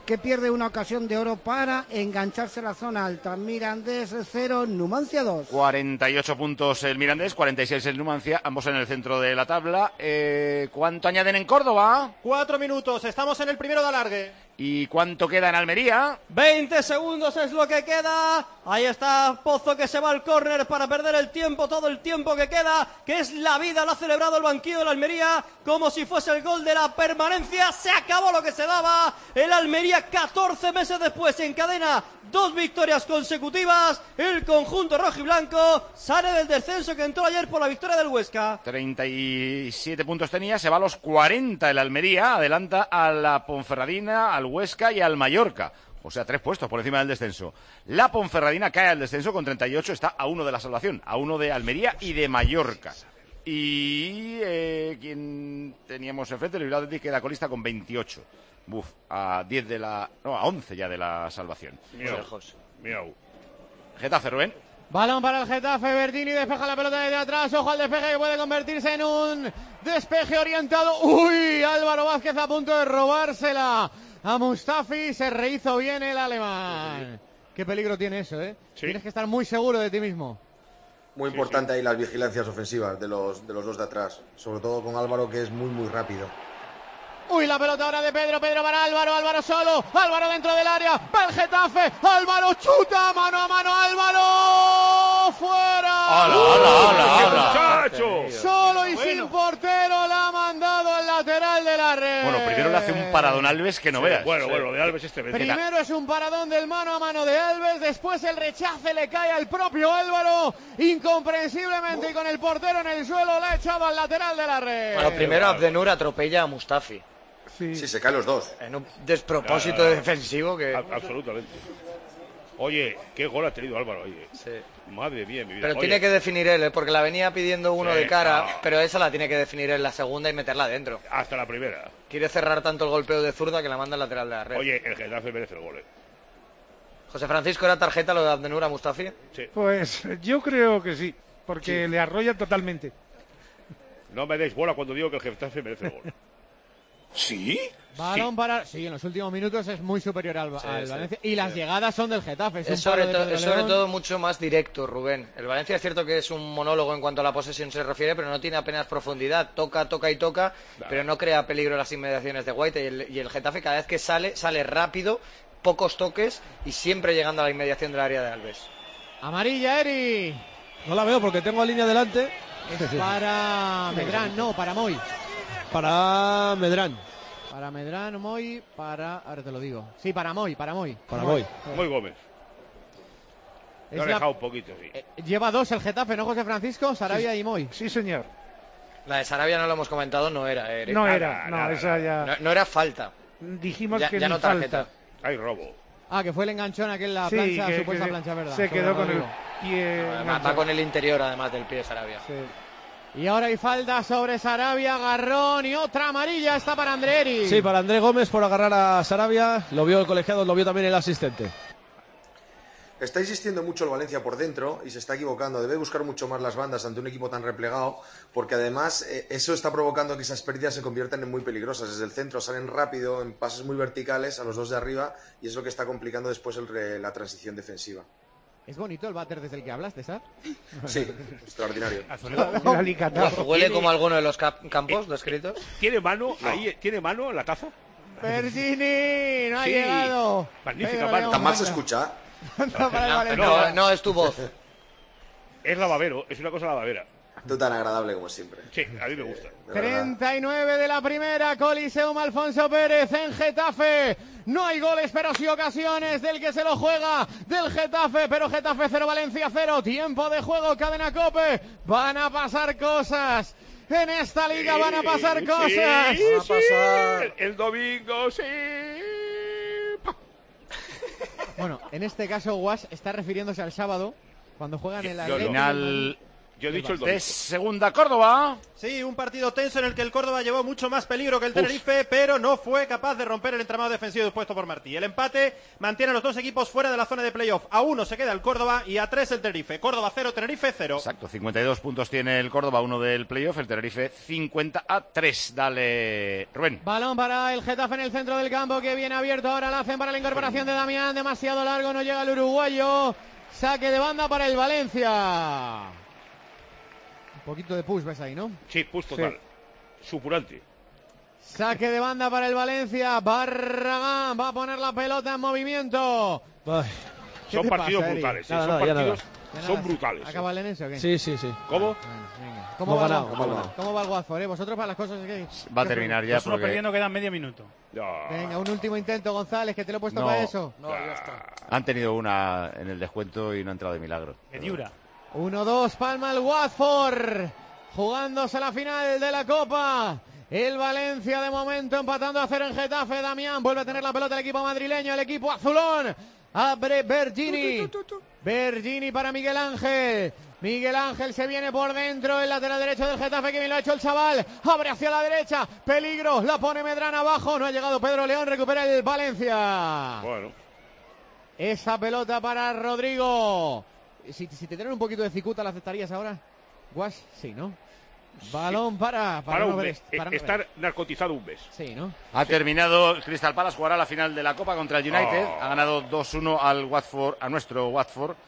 que pierde una ocasión de oro para engancharse a la zona alta. Mirandés cero, Numancia dos. cuarenta y ocho puntos el Mirandés, cuarenta y seis el Numancia, ambos en el centro de la tabla. Eh, ¿Cuánto añaden en Córdoba? Cuatro minutos, estamos en el primero de alargue. ¿Y cuánto queda en Almería? veinte segundos es lo que queda. Ahí está Pozo que se va al córner para perder el tiempo, todo el tiempo que queda, que es la vida. Lo ha celebrado el banquillo de la Almería como si fuese el gol de la permanencia. Se acabó lo que se daba. El Almería, catorce meses después, encadena dos victorias consecutivas. El conjunto rojiblanco sale del descenso que entró ayer por la victoria del Huesca. treinta y siete puntos tenía, se va a los cuarenta el Almería, adelanta a la Ponferradina, al Huesca y al Mallorca. O sea, tres puestos por encima del descenso. La Ponferradina cae al descenso con treinta y ocho, está a uno de la salvación, a uno de Almería y de Mallorca. Y eh, quien teníamos enfrente, el Bilbao Athletic, queda colista con veintiocho. Buf, a diez de la... No, a once ya de la salvación. Miau. Miau. Getafe, Rubén. Balón para el Getafe, Bertini despeja la pelota desde atrás, ojo al despeje que puede convertirse en un despeje orientado. Uy, Álvaro Vázquez a punto de robársela a Mustafi, se rehizo bien el alemán. Qué peligro tiene eso, ¿eh? Sí. Tienes que estar muy seguro de ti mismo. Muy importante ahí las vigilancias ofensivas de los, de los dos de atrás, sobre todo con Álvaro, que es muy muy rápido. Uy, la pelota ahora de Pedro, Pedro para Álvaro, Álvaro solo, Álvaro dentro del área, va el Getafe, Álvaro chuta, mano a mano, Álvaro, fuera. ¡Hala, hala, hala, hala! ¡Muchacho! Solo y bueno. Sin portero la ha mandado al lateral de la red. Bueno, primero le hace un paradón a Alves que no sí, veas. Bueno, sí. bueno, lo de Alves es tremendo. Primero es un paradón del mano a mano de Alves, después el rechace le cae al propio Álvaro, incomprensiblemente, y con el portero en el suelo la ha echado al lateral de la red. Bueno, primero Abdenur atropella a Mustafi. Sí. sí, se caen los dos. En un despropósito claro, defensivo que... A, absolutamente. Oye, qué gol ha tenido Álvaro ahí. Sí. Madre mía, mi vida. Pero Oye. tiene que definir él, ¿eh? Porque la venía pidiendo uno sí, de cara, no. pero esa la tiene que definir él la segunda y meterla dentro. Hasta la primera. Quiere cerrar tanto el golpeo de zurda que la manda al lateral de la red. Oye, el Getafe merece el gol, ¿eh? José Francisco, ¿era tarjeta lo de Abdenur a Mustafi? Sí. Pues yo creo que sí, porque sí. Le arrolla totalmente. No me deis bola cuando digo que el Getafe merece el gol. ¿Sí? Balón sí. para... Sí, en los últimos minutos es muy superior al, sí, al sí, Valencia. Y las sí. llegadas son del Getafe. Es, es, sobre, to es sobre todo mucho más directo, Rubén. El Valencia es cierto que es un monólogo en cuanto a la posesión se refiere, pero no tiene apenas profundidad. Toca, toca y toca, claro. Pero no crea peligro en las inmediaciones de White. Y el, y el Getafe cada vez que sale, sale rápido, pocos toques y siempre llegando a la inmediación del área de Alves. Amarilla, Eri. No la veo porque tengo a línea delante. Es para Medrán, no, para Moy. Para Medrán. Para Medrán, Moy, para... Ahora te lo digo. Sí, para Moy, para Moy. Para Moy. Moy Gómez. Lo ha dejado un poquito, sí. Eh, lleva dos el Getafe, ¿no, José Francisco? Sarabia sí, y Moy. Sí, señor. La de Sarabia no lo hemos comentado, no era. Eric. No nada, era, no, nada, esa ya... No, no era falta. Dijimos ya, que ya ni no tarjeta. falta. Hay robo. Ah, que fue el enganchón aquel la sí, plancha, que, supuesta que plancha, ¿verdad? Se quedó con el pie... No, además, va con el interior, además del pie Sarabia. Sí. Y ahora hay falta sobre Sarabia, agarrón y otra amarilla está para Andreri. Sí, para André Gómez por agarrar a Sarabia. Lo vio el colegiado, lo vio también el asistente. Está insistiendo mucho el Valencia por dentro y se está equivocando. Debe buscar mucho más las bandas ante un equipo tan replegado, porque además eh, eso está provocando que esas pérdidas se conviertan en muy peligrosas. Desde el centro salen rápido, en pases muy verticales a los dos de arriba, y es lo que está complicando después el, la transición defensiva. Es bonito el váter desde el que hablas, César. Sí, extraordinario. ¿Huele como alguno de los campos descritos? ¿Tiene mano no. ahí? ¿Tiene mano en la taza? Bergini, no ha sí. llegado. Magnífica mano. ¿Tan mal se escucha? No, no, no, no, es tu voz. Es lavavero, es una cosa lavavera. Tú tan agradable como siempre. Sí, a mí me gusta. treinta y nueve de la primera, Coliseum Alfonso Pérez en Getafe. No hay goles, pero sí ocasiones del que se lo juega, del Getafe, pero Getafe cero, Valencia cero. Tiempo de juego, cadena COPE. Van a pasar cosas. En esta liga sí, van a pasar cosas. Sí, van a pasar. Sí, el, el domingo, sí. Bueno, en este caso, Guas está refiriéndose al sábado, cuando juegan en la final, Yo he dicho el De domingo. segunda Córdoba. Sí, un partido tenso en el que el Córdoba llevó mucho más peligro que el Tenerife, Uf. pero no fue capaz de romper el entramado defensivo dispuesto por Martí. El empate mantiene a los dos equipos fuera de la zona de playoff. A uno se queda el Córdoba y a tres el Tenerife. Córdoba cero, Tenerife cero. Exacto, cincuenta y dos puntos tiene el Córdoba, uno del playoff, el Tenerife cincuenta a tres. Dale, Rubén. Balón para el Getafe en el centro del campo, que viene abierto. Ahora la hacen para la incorporación de Damián. Demasiado largo, no llega el uruguayo. Saque de banda para el Valencia. Un poquito de push, ves ahí, ¿no? Sí, push total. Sí. Supurante. Saque de banda para el Valencia. Barragán va a poner la pelota en movimiento. Son partidos pasa, brutales. Nada, son nada, partidos nada. son brutales. ¿Acaba el Enense o qué? Sí, sí, sí. ¿Cómo? ¿Cómo, va, ganado, ¿Cómo, ganado. ¿Cómo va el Watford? Eh? Vosotros para las cosas que... Va a terminar ya. Nosotros Porque... perdiendo quedan medio minuto. No. Venga, un último intento, González, que te lo he puesto No. para eso. No, ya está. Han tenido una en el descuento y no ha entrado de milagro. Ediura. uno dos, palma el Watford. Jugándose la final de la Copa. El Valencia de momento empatando a cero en Getafe. Damián vuelve a tener la pelota el equipo madrileño, el equipo azulón. Abre Bergini. Bergini para Miguel Ángel. Miguel Ángel se viene por dentro, el lateral derecho del Getafe, que bien lo ha hecho el chaval. Abre hacia la derecha, peligro, la pone Medrano abajo. No ha llegado Pedro León, recupera el Valencia. Bueno. Esa pelota para Rodrigo. Si, si te tienen un poquito de cicuta, ¿la aceptarías ahora? Guas, sí, ¿no? Balón para... Para, no un ver mes. esto, para no Estar ver. narcotizado un mes. Sí, ¿no? Ha terminado el Crystal Palace, jugará la final de la Copa contra el United. Oh. Ha ganado dos uno al Watford, a nuestro Watford.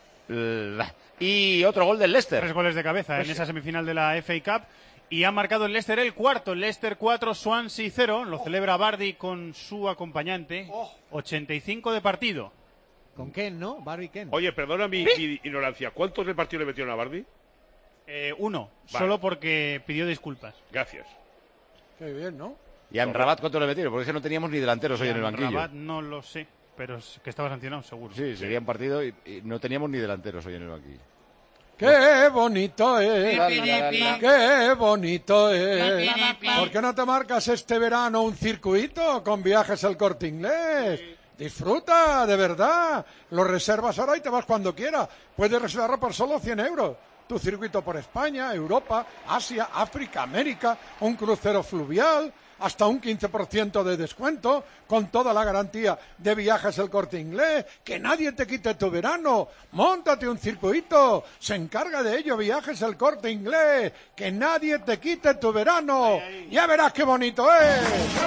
Y otro gol del Leicester. Tres goles de cabeza Pues en esa semifinal de la F A Cup. Y ha marcado el Leicester el cuarto. El Leicester cuatro, Swansea cero. Lo celebra Bardi con su acompañante. ochenta y cinco de partido. Con Ken, ¿no? Bardi Ken. Oye, perdona mi, mi ignorancia. ¿Cuántos del partido le metieron a Bardi? Eh, uno, Vale. solo porque pidió disculpas. Gracias. Qué bien, ¿no? ¿Y a Rabat cuánto le metieron? Porque es que no teníamos ni delanteros hoy en el banquillo. Rabat no lo sé, pero es que estaba sancionado, seguro. Sí, sería un partido y, y no teníamos ni delanteros hoy en el banquillo. ¡Qué bonito es! La, la, la. ¡Qué bonito es! ¿Por qué no te marcas este verano un circuito con Viajes El Corte Inglés? Disfruta, de verdad. Lo reservas ahora y te vas cuando quieras. Puedes reservarlo por solo cien euros. Tu circuito por España, Europa, Asia, África, América, un crucero fluvial, hasta un quince por ciento de descuento, con toda la garantía de Viajes El Corte Inglés. Que nadie te quite tu verano. Móntate un circuito. Se encarga de ello Viajes El Corte Inglés. Que nadie te quite tu verano. Ya verás qué bonito es.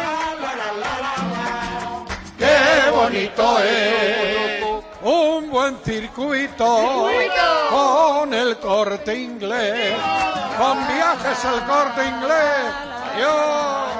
¡Qué bonito es! Un buen circuito, ¡Circuito! Con El Corte Inglés, con Viajes El Corte Inglés. ¡Adiós!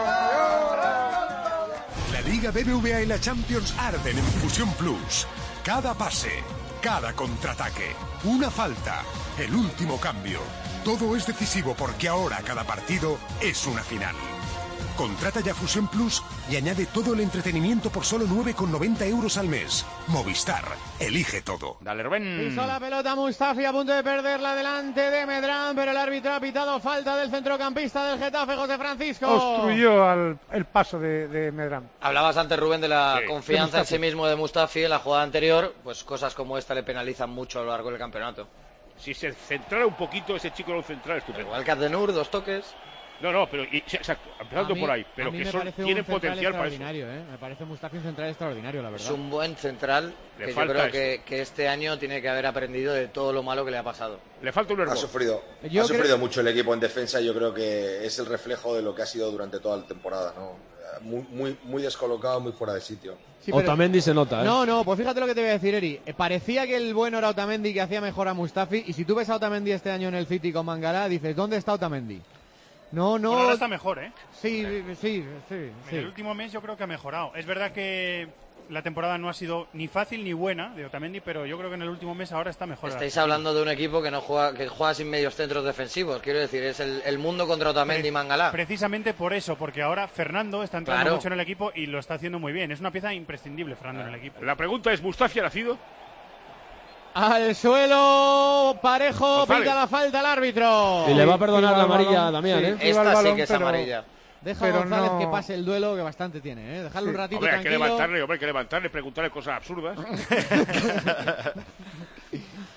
La Liga B B V A y la Champions arden en Fusión Plus. Cada pase, cada contraataque, una falta, el último cambio. Todo es decisivo porque ahora cada partido es una final. Contrata ya Fusión Plus y añade todo el entretenimiento por solo nueve con noventa euros al mes. Movistar, elige todo. Dale, Rubén. Pisó la pelota Mustafi, a punto de perderla delante de Medrán, pero el árbitro ha pitado falta del centrocampista del Getafe, José Francisco. Obstruyó al, el paso de, de Medrán. Hablabas antes, Rubén, de la Sí. confianza De en sí mismo de Mustafi en la jugada anterior. Pues cosas como esta le penalizan mucho a lo largo del campeonato. Si se centrara un poquito, ese chico era un central estupendo. Igual que Abdenur, dos toques. No, no, pero y- sí, exacto, empezando A mí- por ahí, a pero mí que me son, parece un tienen central potencial para eso. extraordinario, ¿eh? Me parece Mustafi un central extraordinario, la verdad. Es un buen central Le que yo falta creo eso. que, que este año tiene que haber aprendido de todo lo malo que le ha pasado. Le falta un Ha sufrido, Yo ha sufrido creo- mucho el equipo en defensa y yo creo que es el reflejo de lo que ha sido durante toda la temporada, ¿no? Muy, muy, muy descolocado, muy fuera de sitio. Sí, pero- Otamendi se nota, ¿eh? No, no, pues fíjate lo que te voy a decir, Eri. Eh, Parecía que el bueno era Otamendi, que hacía mejor a Mustafi. Y si tú ves a Otamendi este año en el City con Mangalá, dices, ¿dónde está Otamendi? No, no. Bueno, ahora está mejor, ¿eh? Sí, sí, sí. En sí. el último mes yo creo que ha mejorado. Es verdad que la temporada no ha sido ni fácil ni buena de Otamendi, pero yo creo que en el último mes ahora está mejor. Estáis hablando de un equipo que no juega, que juega sin medios centros defensivos. Quiero decir, es el, el mundo contra Otamendi y Mangalá. Precisamente por eso, porque ahora Fernando está entrando Claro. mucho en el equipo y lo está haciendo muy bien. Es una pieza imprescindible Fernando en el equipo. La pregunta es, ¿Mustafi ha nacido? Al suelo, parejo, González. pita la falta al árbitro. Y le va a perdonar Iba la al amarilla balón, a Damián, sí, ¿eh? iba al Esta sí balón, que es pero- amarilla. Deja a pero González no- que pase el duelo, que bastante tiene, ¿eh? Dejarlo un ratito Hombre, hay que tranquilo. levantarle, hombre, hay que levantarle, preguntarle cosas absurdas.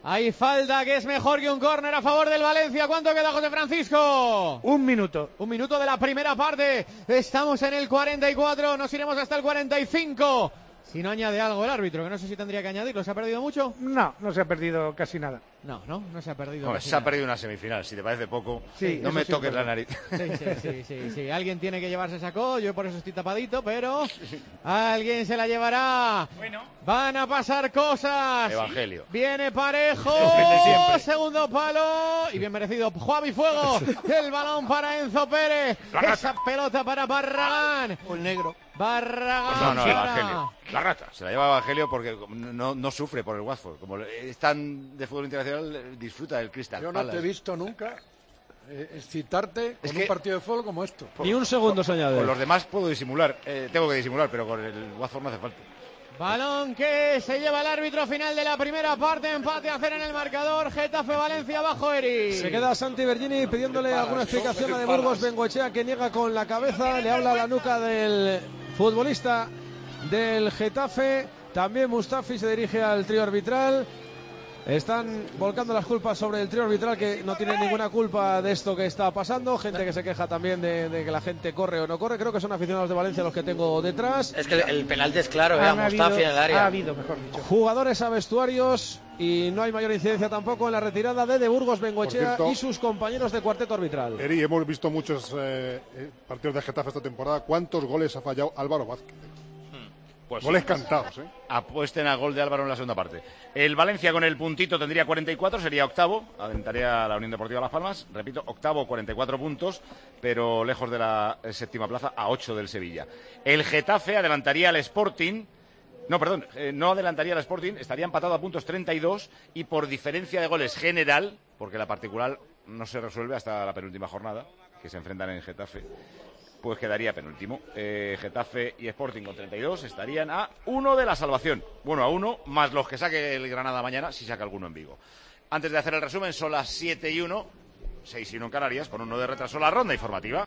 Hay falta que es mejor que un córner a favor del Valencia. ¿Cuánto queda, José Francisco? Un minuto. Un minuto de la primera parte. Estamos en el cuarenta y cuatro, nos iremos hasta el cuarenta y cinco. Si no añade algo el árbitro, que no sé si tendría que añadirlo. ¿Se ha perdido mucho? No, no se ha perdido casi nada. No, no, no se ha perdido. Hombre, casi se ha nada. perdido una semifinal, si te parece poco. Sí, no eso me sí, toques pero- la nariz. Sí, sí, sí, sí, sí. Alguien tiene que llevarse saco, yo por eso estoy tapadito, pero alguien se la llevará. Bueno. Van a pasar cosas. Evangelio. Viene Parejo. El de siempre. Segundo palo. Y bien merecido. Juavi Fuego. El balón para Enzo Pérez. Esa pelota para Barragán. O el negro. Barragán. No, no, para- Evangelio. La rata. Se la lleva Evangelio porque no, no sufre por el Watford. Como es tan de fútbol internacional, disfruta del Crystal Yo no Palace. te he visto nunca eh, excitarte con Es un que- partido de fútbol como esto. Ni un segundo se añade. Con los demás puedo disimular. Eh, tengo que disimular, pero con el Watford no hace falta. Balón que se lleva el árbitro final de la primera parte. Empate a cero en el marcador. Getafe Valencia abajo, Eri. Se queda Santi Bergini pidiéndole alguna explicación a de Burgos Bengoechea, que niega con la cabeza. Le habla a la nuca del futbolista del Getafe. También Mustafi se dirige al trío arbitral. Están volcando las culpas sobre el trío arbitral, que no tiene ninguna culpa de esto que está pasando. Gente que se queja también de, de que la gente corre o no corre. Creo que son aficionados de Valencia los que tengo detrás. Es que el, el penalti es claro, ¿eh? Han A Mustafi habido- en el área. Ha habido, mejor dicho. Jugadores a vestuarios y no hay mayor incidencia tampoco en la retirada de De Burgos Bengoechea Por cierto- y sus compañeros de cuarteto arbitral. Eri, hemos visto muchos eh, eh, partidos de Getafe esta temporada. ¿Cuántos goles ha fallado Álvaro Vázquez? Pues Goles sí. cantados, ¿eh? Apuesten a gol de Álvaro en la segunda parte. El Valencia con el puntito tendría cuarenta y cuatro, sería octavo. Aventaría a la Unión Deportiva Las Palmas. Repito, octavo, cuarenta y cuatro puntos, pero lejos de la eh, séptima plaza, a ocho del Sevilla. El Getafe adelantaría al Sporting. No, perdón, eh, no adelantaría al Sporting, estaría empatado a puntos treinta y dos y por diferencia de goles general, porque la particular no se resuelve hasta la penúltima jornada, que se enfrentan en Getafe, pues quedaría penúltimo. Eh, Getafe y Sporting con treinta y dos estarían a uno de la salvación. Bueno, a uno, más los que saque el Granada mañana, si saca alguno en Vigo. Antes de hacer el resumen, son las siete y uno, seis y uno en Canarias, con uno de retraso la ronda informativa.